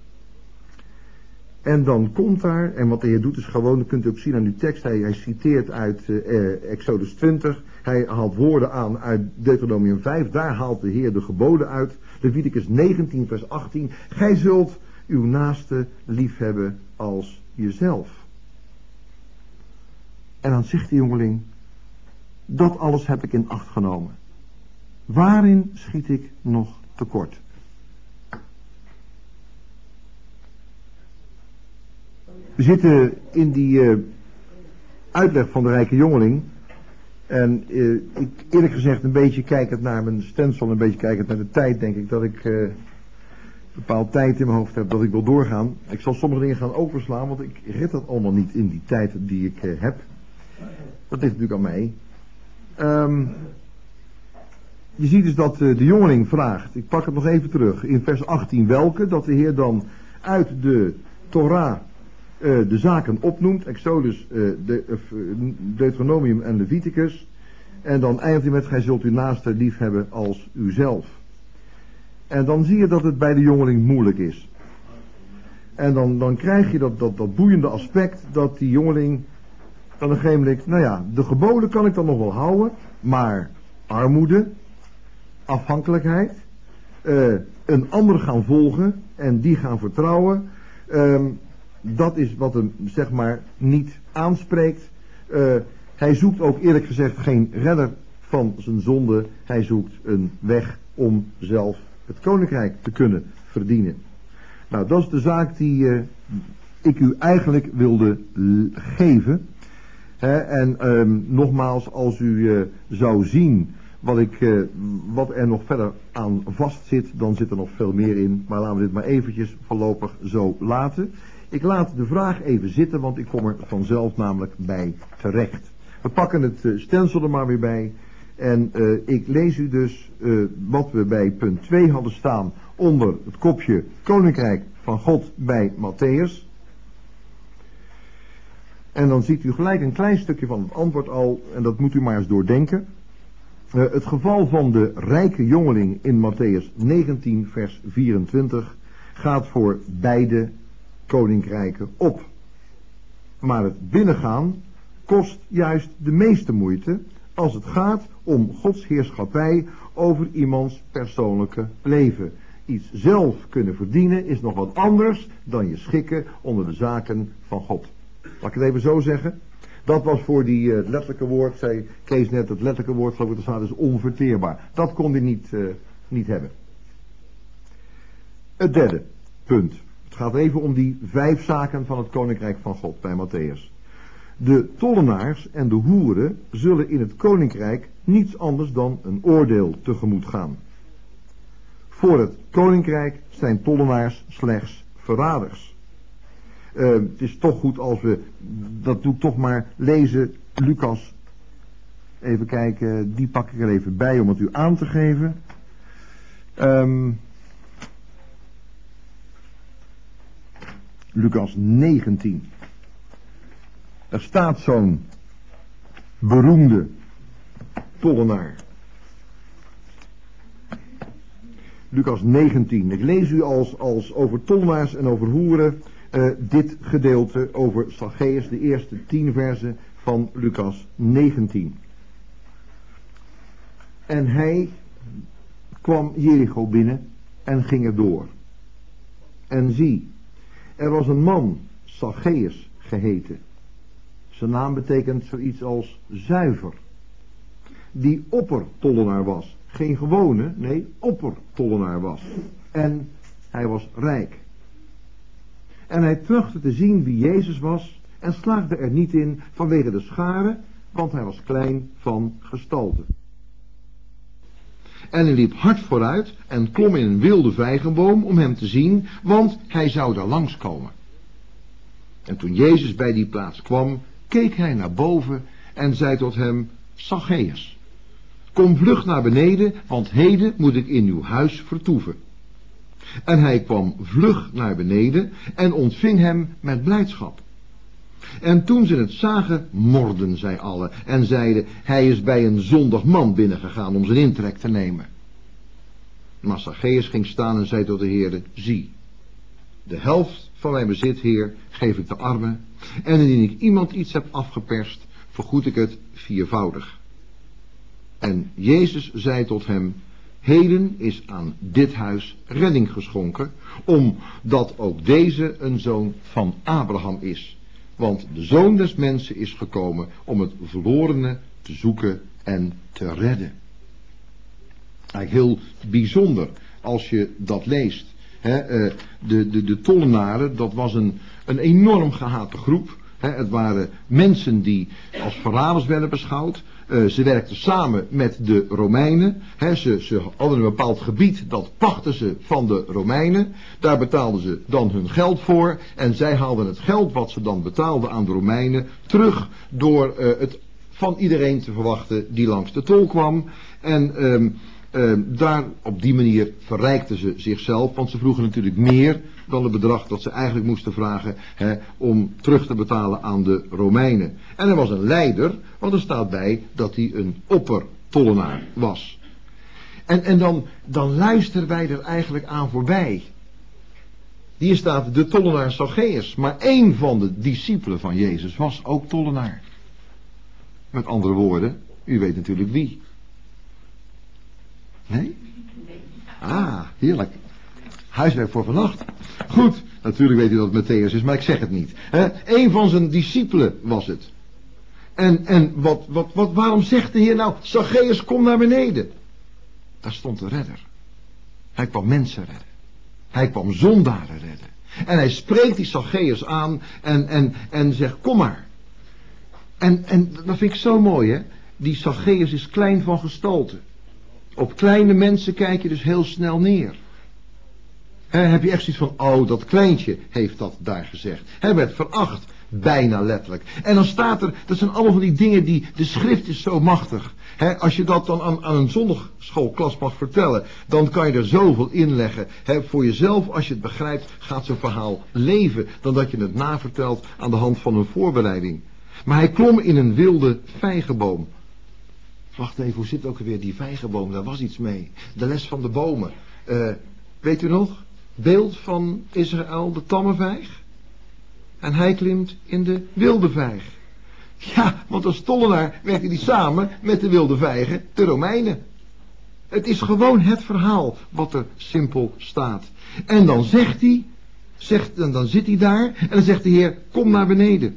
En dan komt daar, en wat de Heer doet is gewoon, dat kunt u ook zien aan uw tekst, hij, hij citeert uit uh, Exodus twintig, hij haalt woorden aan uit Deuteronomium vijf, daar haalt de Heer de geboden uit. Leviticus negentien vers achttien, gij zult uw naaste liefhebben als jezelf. En dan zegt de jongeling, dat alles heb ik in acht genomen. Waarin schiet ik nog tekort? We zitten in die uh, uitleg van de rijke jongeling. En uh, ik eerlijk gezegd een beetje kijkend naar mijn stencil, een beetje kijkend naar de tijd, denk ik dat ik uh, een bepaald tijd in mijn hoofd heb dat ik wil doorgaan. Ik zal sommige dingen gaan overslaan, want ik red dat allemaal niet in die tijd die ik uh, heb. Dat ligt natuurlijk aan mij. Um, je ziet dus dat uh, de jongeling vraagt, ik pak het nog even terug, in vers achttien welke, dat de Heer dan uit de Torah Uh, de zaken opnoemt, Exodus, uh, de, uh, Deuteronomium en Leviticus. En dan eindigt hij met, gij zult uw naaste lief hebben als uzelf. En dan zie je dat het bij de jongeling moeilijk is. En dan, dan krijg je dat, dat, dat boeiende aspect dat die jongeling dan een gegeven moment, nou ja, de geboden kan ik dan nog wel houden, maar armoede, afhankelijkheid, uh, een ander gaan volgen en die gaan vertrouwen, um, dat is wat hem, zeg maar, niet aanspreekt. Uh, hij zoekt ook eerlijk gezegd geen redder van zijn zonde. Hij zoekt een weg om zelf het koninkrijk te kunnen verdienen. Nou, dat is de zaak die uh, ik u eigenlijk wilde geven. He, en um, nogmaals, als u uh, zou zien wat, ik, uh, wat er nog verder aan vastzit, dan zit er nog veel meer in. Maar laten we dit maar eventjes voorlopig zo laten. Ik laat de vraag even zitten, want ik kom er vanzelf namelijk bij terecht. We pakken het uh, stencil er maar weer bij. En uh, ik lees u dus uh, wat we bij punt twee hadden staan onder het kopje Koninkrijk van God bij Matthäus. En dan ziet u gelijk een klein stukje van het antwoord al, en dat moet u maar eens doordenken. Uh, het geval van de rijke jongeling in Matthäus negentien vers vierentwintig gaat voor beide koninkrijken op. Maar het binnengaan kost juist de meeste moeite als het gaat om Gods heerschappij over iemands persoonlijke leven. Iets zelf kunnen verdienen is nog wat anders dan je schikken onder de zaken van God. Laat ik het even zo zeggen. Dat was voor die uh, letterlijke woord, zei Kees net, het letterlijke woord geloof ik dat staat is onverteerbaar. Dat kon hij niet, uh, niet hebben. Het derde punt. Het gaat even om die vijf zaken van het koninkrijk van God bij Matthäus. De tollenaars en de hoeren zullen in het koninkrijk niets anders dan een oordeel tegemoet gaan. Voor het koninkrijk zijn tollenaars slechts verraders. Uh, het is toch goed als we, dat doe ik toch maar, lezen Lucas Even kijken, die pak ik er even bij om het u aan te geven. Um, Lucas negentien. Er staat zo'n beroemde tollenaar. Lucas negentien. Ik lees u als, als over tollenaars en over hoeren uh, dit gedeelte over Zacchaeus, de eerste tien versen van Lucas negentien. En hij kwam Jericho binnen en ging er door. En zie, er was een man, Zacchaeus geheten. Zijn naam betekent zoiets als zuiver. Die oppertollenaar was. Geen gewone, nee, oppertollenaar was. En hij was rijk. En hij trachtte te zien wie Jezus was en slaagde er niet in vanwege de schare, want hij was klein van gestalte. En hij liep hard vooruit en klom in een wilde vijgenboom om hem te zien, want hij zou daar langskomen. En toen Jezus bij die plaats kwam, keek hij naar boven en zei tot hem, Zacchaeus, kom vlug naar beneden, want heden moet ik in uw huis vertoeven. En hij kwam vlug naar beneden en ontving hem met blijdschap. En toen ze het zagen, morden zij allen en zeiden, hij is bij een zondig man binnengegaan om zijn intrek te nemen. Maar Zacchaeus ging staan en zei tot de Heere, zie, de helft van mijn bezit, Heer, geef ik de armen, en indien ik iemand iets heb afgeperst, vergoed ik het viervoudig. En Jezus zei tot hem, heden is aan dit huis redding geschonken, omdat ook deze een zoon van Abraham is. Want de Zoon des Mensen is gekomen om het verlorene te zoeken en te redden. Eigenlijk heel bijzonder als je dat leest. He, de, de, de tollenaren, dat was een, een enorm gehate groep. He, het waren mensen die als verraders werden beschouwd. Uh, ze werkten samen met de Romeinen. He, ze, ze hadden een bepaald gebied, dat pachten ze van de Romeinen. Daar betaalden ze dan hun geld voor. En zij haalden het geld wat ze dan betaalden aan de Romeinen terug door uh, het van iedereen te verwachten die langs de tol kwam. En um, uh, daar op die manier verrijkten ze zichzelf. Want ze vroegen natuurlijk meer dan het bedrag dat ze eigenlijk moesten vragen, hè, om terug te betalen aan de Romeinen. En er was een leider, want er staat bij dat hij een oppertollenaar was. En, en dan, dan luisteren wij er eigenlijk aan voorbij. Hier staat de tollenaar Zacchaeus, maar één van de discipelen van Jezus was ook tollenaar. Met andere woorden, u weet natuurlijk wie. Nee? Ah, heerlijk. Huiswerk voor vannacht. Goed, natuurlijk weet u dat het Matthäus is, maar ik zeg het niet. He, een van zijn discipelen was het. En, en wat, wat, wat, waarom zegt de Heer nou, Zacchaeus, kom naar beneden? Daar stond de redder. Hij kwam mensen redden. Hij kwam zondaren redden. En hij spreekt die Zacchaeus aan en, en, en zegt, kom maar. En, en dat vind ik zo mooi, hè. Die Zacchaeus is klein van gestalte. Op kleine mensen kijk je dus heel snel neer. He, heb je echt zoiets van, oh, dat kleintje heeft dat daar gezegd. Hij werd veracht, bijna letterlijk. En dan staat er, dat zijn allemaal van die dingen die, de schrift is zo machtig. He, als je dat dan aan, aan een zondagschoolklas mag vertellen, dan kan je er zoveel inleggen. He, voor jezelf, als je het begrijpt, gaat zo'n verhaal leven, dan dat je het navertelt aan de hand van een voorbereiding. Maar hij klom in een wilde vijgenboom. Wacht even, hoe zit ook alweer die vijgenboom? Daar was iets mee. De les van de bomen. Uh, weet u nog? Beeld van Israël, de tamme vijg. En hij klimt in de wilde vijg. Ja, want als tollenaar werkte hij samen met de wilde vijgen, de Romeinen. Het is gewoon het verhaal wat er simpel staat. En dan zegt hij, zegt, en dan zit hij daar en dan zegt de Heer, kom naar beneden.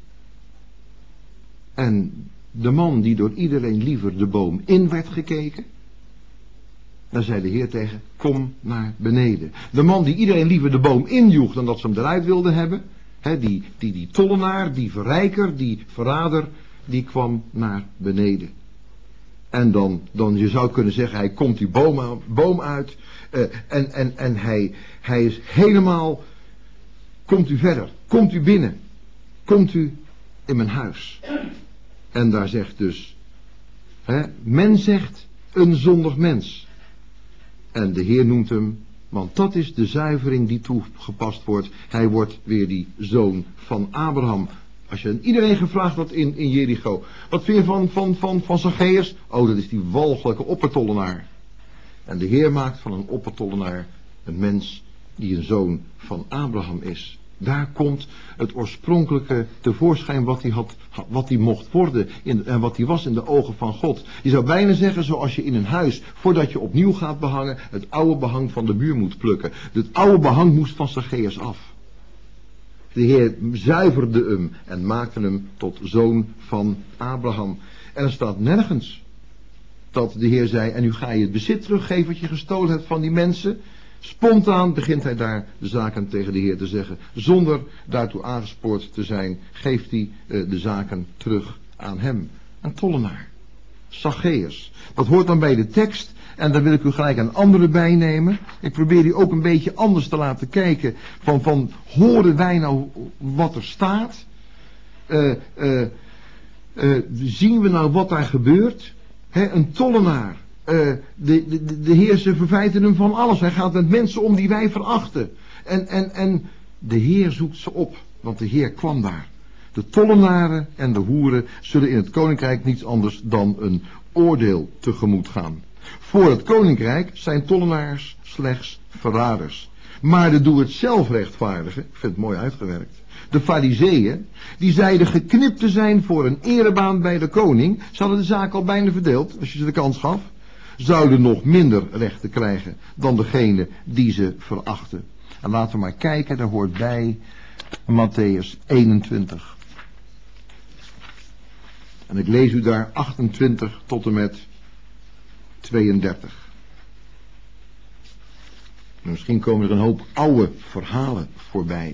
En de man die door iedereen liever de boom in werd gekeken, daar zei de Heer tegen, kom naar beneden. De man die iedereen liever de boom injoeg dan dat ze hem eruit wilden hebben, hè, die, die, die tollenaar, die verrijker, die verrader, die kwam naar beneden. En dan, dan je zou kunnen zeggen, hij komt die boom, boom uit uh, en, en, en hij, hij is helemaal, komt u verder, komt u binnen, komt u in mijn huis. En daar zegt dus He, men zegt een zondig mens. En de Heer noemt hem, want dat is de zuivering die toegepast wordt. Hij wordt weer die zoon van Abraham. Als je aan iedereen gevraagd had in, in Jericho. Wat vind je van, van, van, van Zacchaeus? Oh, dat is die walgelijke oppertollenaar. En de Heer maakt van een oppertollenaar een mens die een zoon van Abraham is. Daar komt het oorspronkelijke tevoorschijn wat hij, had, wat hij mocht worden in, en wat hij was in de ogen van God. Je zou bijna zeggen, zoals je in een huis, voordat je opnieuw gaat behangen, het oude behang van de muur moet plukken. Het oude behang moest van Zacchaeus af. De Heer zuiverde hem en maakte hem tot zoon van Abraham. En er staat nergens dat de Heer zei, en nu ga je het bezit teruggeven wat je gestolen hebt van die mensen. Spontaan begint hij daar de zaken tegen de Heer te zeggen. Zonder daartoe aangespoord te zijn, geeft hij uh, de zaken terug aan hem. Een tollenaar. Zacchaeus. Dat hoort dan bij de tekst. En daar wil ik u gelijk een andere bij nemen. Ik probeer die ook een beetje anders te laten kijken. Van, van horen wij nou wat er staat? Uh, uh, uh, zien we nou wat daar gebeurt? He, een tollenaar. Uh, de, de, de Heer, ze verwijten hem van alles. Hij gaat met mensen om die wij verachten. En, en, en de Heer zoekt ze op. Want de Heer kwam daar. De tollenaren en de hoeren zullen in het koninkrijk niets anders dan een oordeel tegemoet gaan. Voor het koninkrijk zijn tollenaars slechts verraders. Maar de doe het zelf rechtvaardigen, ik vind het mooi uitgewerkt. De farizeeën, die zeiden geknipt te zijn voor een erebaan bij de koning, ze hadden de zaak al bijna verdeeld, als je ze de kans gaf, zouden nog minder rechten krijgen dan degene die ze verachten. En laten we maar kijken, daar hoort bij Matthäus eenentwintig. En ik lees u daar achtentwintig tot en met tweeëndertig. En misschien komen er een hoop oude verhalen voorbij.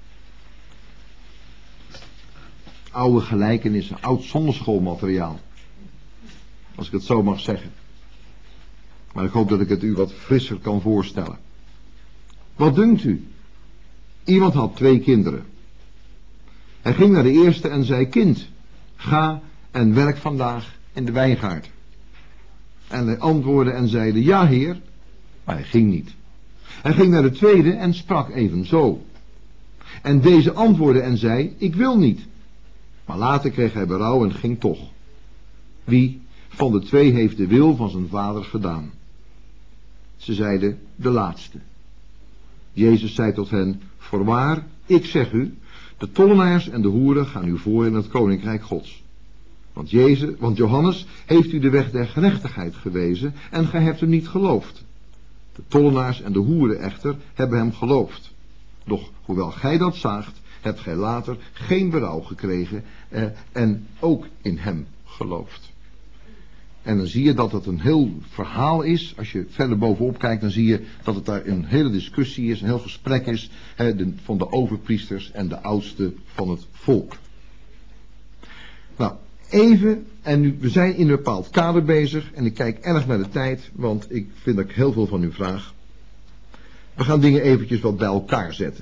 Oude gelijkenissen, oud zonderschoolmateriaal. Als ik het zo mag zeggen. Maar ik hoop dat ik het u wat frisser kan voorstellen. Wat dunkt u? Iemand had twee kinderen. Hij ging naar de eerste en zei, kind, ga en werk vandaag in de wijngaard. En hij antwoordde en zeide, ja heer, maar hij ging niet. Hij ging naar de tweede en sprak evenzo. En deze antwoordde en zei, ik wil niet. Maar later kreeg hij berouw en ging toch. Wie van de twee heeft de wil van zijn vader gedaan? Ze zeiden, de laatste. Jezus zei tot hen, voorwaar, ik zeg u, de tollenaars en de hoeren gaan u voor in het koninkrijk Gods. Want, Jezus, want Johannes heeft u de weg der gerechtigheid gewezen en gij hebt hem niet geloofd. De tollenaars en de hoeren echter hebben hem geloofd. Doch hoewel gij dat zaagt, hebt gij later geen berouw gekregen eh, en ook in hem geloofd. En dan zie je dat het een heel verhaal is. Als je verder bovenop kijkt, dan zie je dat het daar een hele discussie is, een heel gesprek is hè, de, van de overpriesters en de oudsten van het volk. Nou, even, en nu, we zijn in een bepaald kader bezig en ik kijk erg naar de tijd, want ik vind dat ik heel veel van u vraag. We gaan dingen eventjes wat bij elkaar zetten.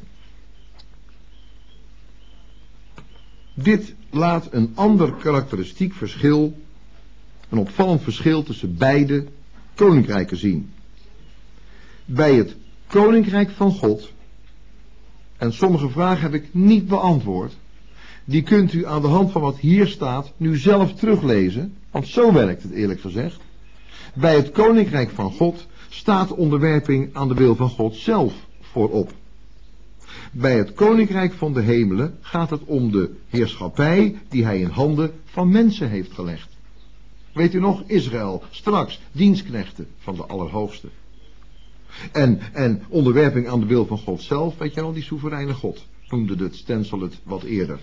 Dit laat een ander karakteristiek verschil, een opvallend verschil tussen beide koninkrijken zien. Bij het koninkrijk van God, en sommige vragen heb ik niet beantwoord, die kunt u aan de hand van wat hier staat nu zelf teruglezen, want zo werkt het eerlijk gezegd. Bij het koninkrijk van God staat onderwerping aan de wil van God zelf voorop. Bij het koninkrijk van de hemelen gaat het om de heerschappij die hij in handen van mensen heeft gelegd. Weet u nog, Israël, straks dienstknechten van de Allerhoogste. En, en onderwerping aan de wil van God zelf, weet je wel, die soevereine God. Noemde het Stenzel het wat eerder.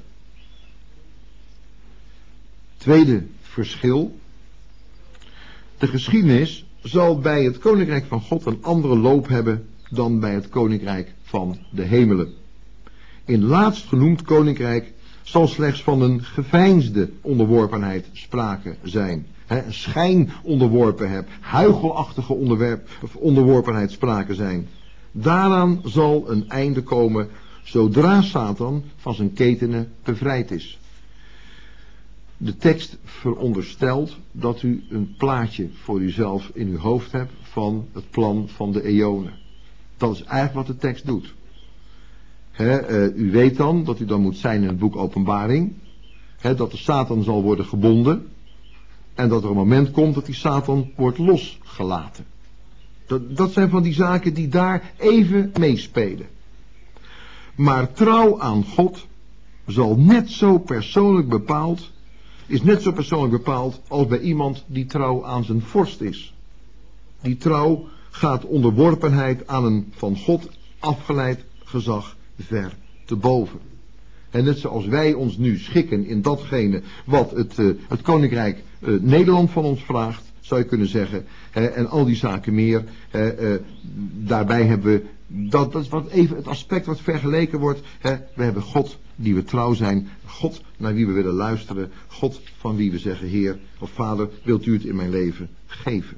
Tweede verschil. De geschiedenis zal bij het koninkrijk van God een andere loop hebben dan bij het koninkrijk van de hemelen. In laatst genoemd koninkrijk zal slechts van een geveinsde onderworpenheid sprake zijn. He, een schijnonderworpen heb, huichelachtige onderwerp, of onderworpenheid sprake zijn. Daaraan zal een einde komen zodra Satan van zijn ketenen bevrijd is. De tekst veronderstelt dat u een plaatje voor uzelf in uw hoofd hebt van het plan van de eonen. Dat is eigenlijk wat de tekst doet. He, uh, u weet dan dat u dan moet zijn in het boek Openbaring. He, dat de Satan zal worden gebonden. En dat er een moment komt dat die Satan wordt losgelaten. Dat, dat zijn van die zaken die daar even meespelen. Maar trouw aan God zal net zo persoonlijk bepaald, is net zo persoonlijk bepaald als bij iemand die trouw aan zijn vorst is. Die trouw gaat onderworpenheid aan een van God afgeleid gezag ver te boven. En net zoals wij ons nu schikken in datgene wat het, uh, het Koninkrijk uh, Nederland van ons vraagt, zou je kunnen zeggen, hè, en al die zaken meer, hè, uh, daarbij hebben we, dat, dat is wat even het aspect wat vergeleken wordt, hè, we hebben God die we trouw zijn, God naar wie we willen luisteren, God van wie we zeggen, Heer of Vader, wilt u het in mijn leven geven.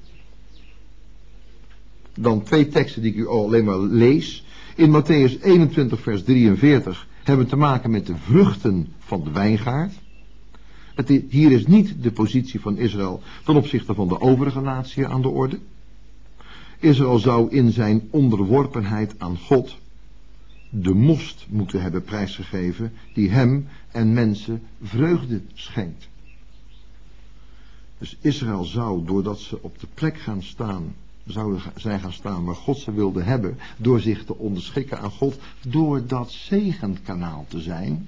Dan twee teksten die ik u alleen maar lees. In Matthäus eenentwintig vers drieënveertig hebben we te maken met de vruchten van de wijngaard. Het is, hier is niet de positie van Israël ten opzichte van de overige naties aan de orde. Israël zou in zijn onderworpenheid aan God de most moeten hebben prijsgegeven die hem en mensen vreugde schenkt. Dus Israël zou, doordat ze op de plek gaan staan, zouden zij gaan staan waar God ze wilde hebben, door zich te onderschikken aan God, door dat zegenkanaal te zijn,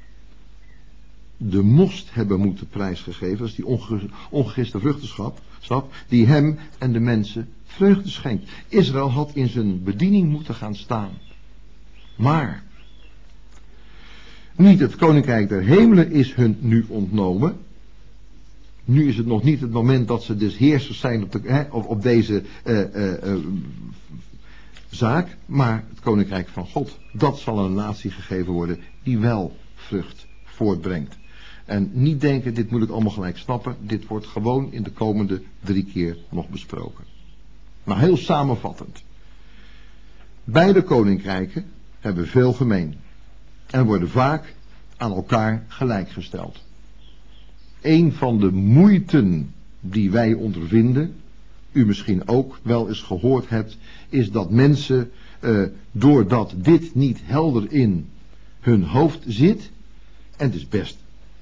de most hebben moeten prijsgegeven, dat is die onge, ongegiste vruchtenschap, snap, die hem en de mensen vreugde schenkt. Israël had in zijn bediening moeten gaan staan. Maar niet het koninkrijk der hemelen is hun nu ontnomen. Nu is het nog niet het moment dat ze dus heersers zijn op, de, hè, op, op deze uh, uh, uh, zaak. Maar het koninkrijk van God, dat zal een natie gegeven worden die wel vrucht voortbrengt. En niet denken, dit moet ik allemaal gelijk snappen. Dit wordt gewoon in de komende drie keer nog besproken. Maar heel samenvattend. Beide koninkrijken hebben veel gemeen. En worden vaak aan elkaar gelijkgesteld. Een van de moeiten die wij ondervinden, u misschien ook wel eens gehoord hebt, is dat mensen, uh, doordat dit niet helder in hun hoofd zit, en het is best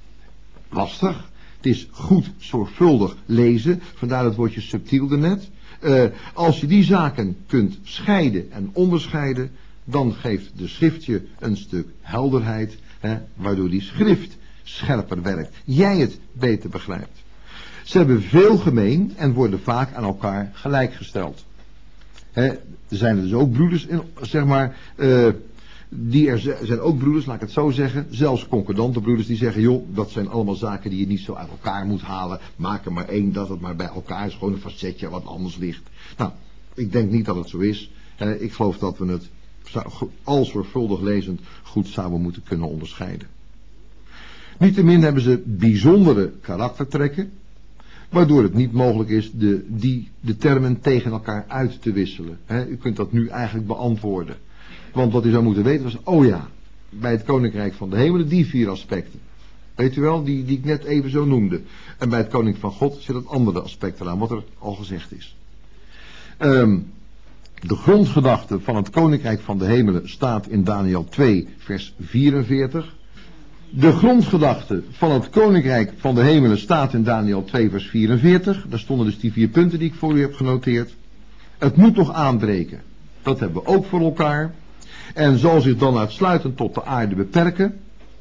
lastig, het is goed zorgvuldig lezen, vandaar het woordje subtiel daarnet. Uh, als je die zaken kunt scheiden en onderscheiden, dan geeft de schrift je een stuk helderheid, hè, waardoor die schrift scherper werkt. Jij het beter begrijpt. Ze hebben veel gemeen en worden vaak aan elkaar gelijkgesteld. Hè, er zijn er dus ook broeders, in, zeg maar, uh, die er zijn ook broeders, laat ik het zo zeggen, zelfs concordante broeders die zeggen, joh, dat zijn allemaal zaken die je niet zo uit elkaar moet halen. Maak er maar één, dat het maar bij elkaar is, gewoon een facetje wat anders ligt. Nou, ik denk niet dat het zo is. Uh, ik geloof dat we het al zorgvuldig lezend goed zouden moeten kunnen onderscheiden. Niettemin hebben ze bijzondere karaktertrekken, waardoor het niet mogelijk is de, die, de termen tegen elkaar uit te wisselen. He, u kunt dat nu eigenlijk beantwoorden. Want wat u zou moeten weten was, oh ja, bij het Koninkrijk van de Hemelen die vier aspecten. Weet u wel, die, die ik net even zo noemde. En bij het Koninkrijk van God zit het andere aspect eraan, wat er al gezegd is. Um, de grondgedachte van het Koninkrijk van de Hemelen staat in Daniël twee, vers vierenveertig. De grondgedachte van het Koninkrijk van de Hemelen staat in Daniël twee vers vierenveertig. Daar stonden dus die vier punten die ik voor u heb genoteerd. Het moet nog aanbreken. Dat hebben we ook voor elkaar. En zal zich dan uitsluitend tot de aarde beperken.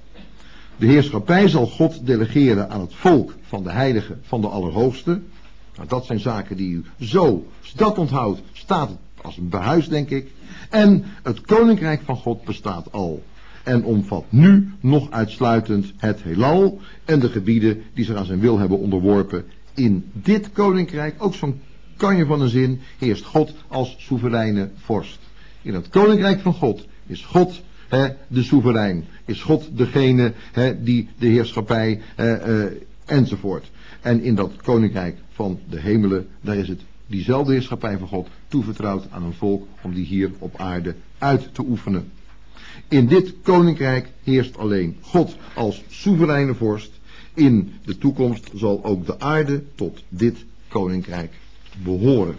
De heerschappij zal God delegeren aan het volk van de heiligen van de Allerhoogste. Nou, dat zijn zaken die u zo, als je dat onthoudt, staat het als een behuis, denk ik. En het Koninkrijk van God bestaat al. En omvat nu nog uitsluitend het heelal en de gebieden die zich aan zijn wil hebben onderworpen. In dit koninkrijk, ook zo'n kanje van een zin, heerst God als soevereine vorst. In het koninkrijk van God is God hè, de soeverein. Is God degene hè, die de heerschappij hè, uh, enzovoort. En in dat koninkrijk van de hemelen, daar is het diezelfde heerschappij van God toevertrouwd aan een volk om die hier op aarde uit te oefenen. In dit koninkrijk heerst alleen God als soevereine vorst. In de toekomst zal ook de aarde tot dit koninkrijk behoren.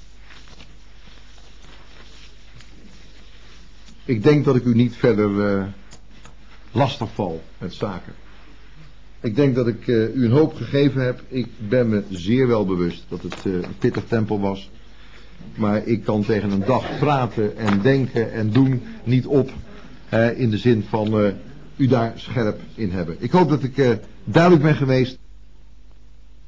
Ik denk dat ik u niet verder uh, lastig val met zaken. Ik denk dat ik uh, u een hoop gegeven heb. Ik ben me zeer wel bewust dat het uh, een pittig tempo was. Maar ik kan tegen een dag praten en denken en doen niet op. Uh, in de zin van uh, u daar scherp in hebben. Ik hoop dat ik uh, duidelijk ben geweest.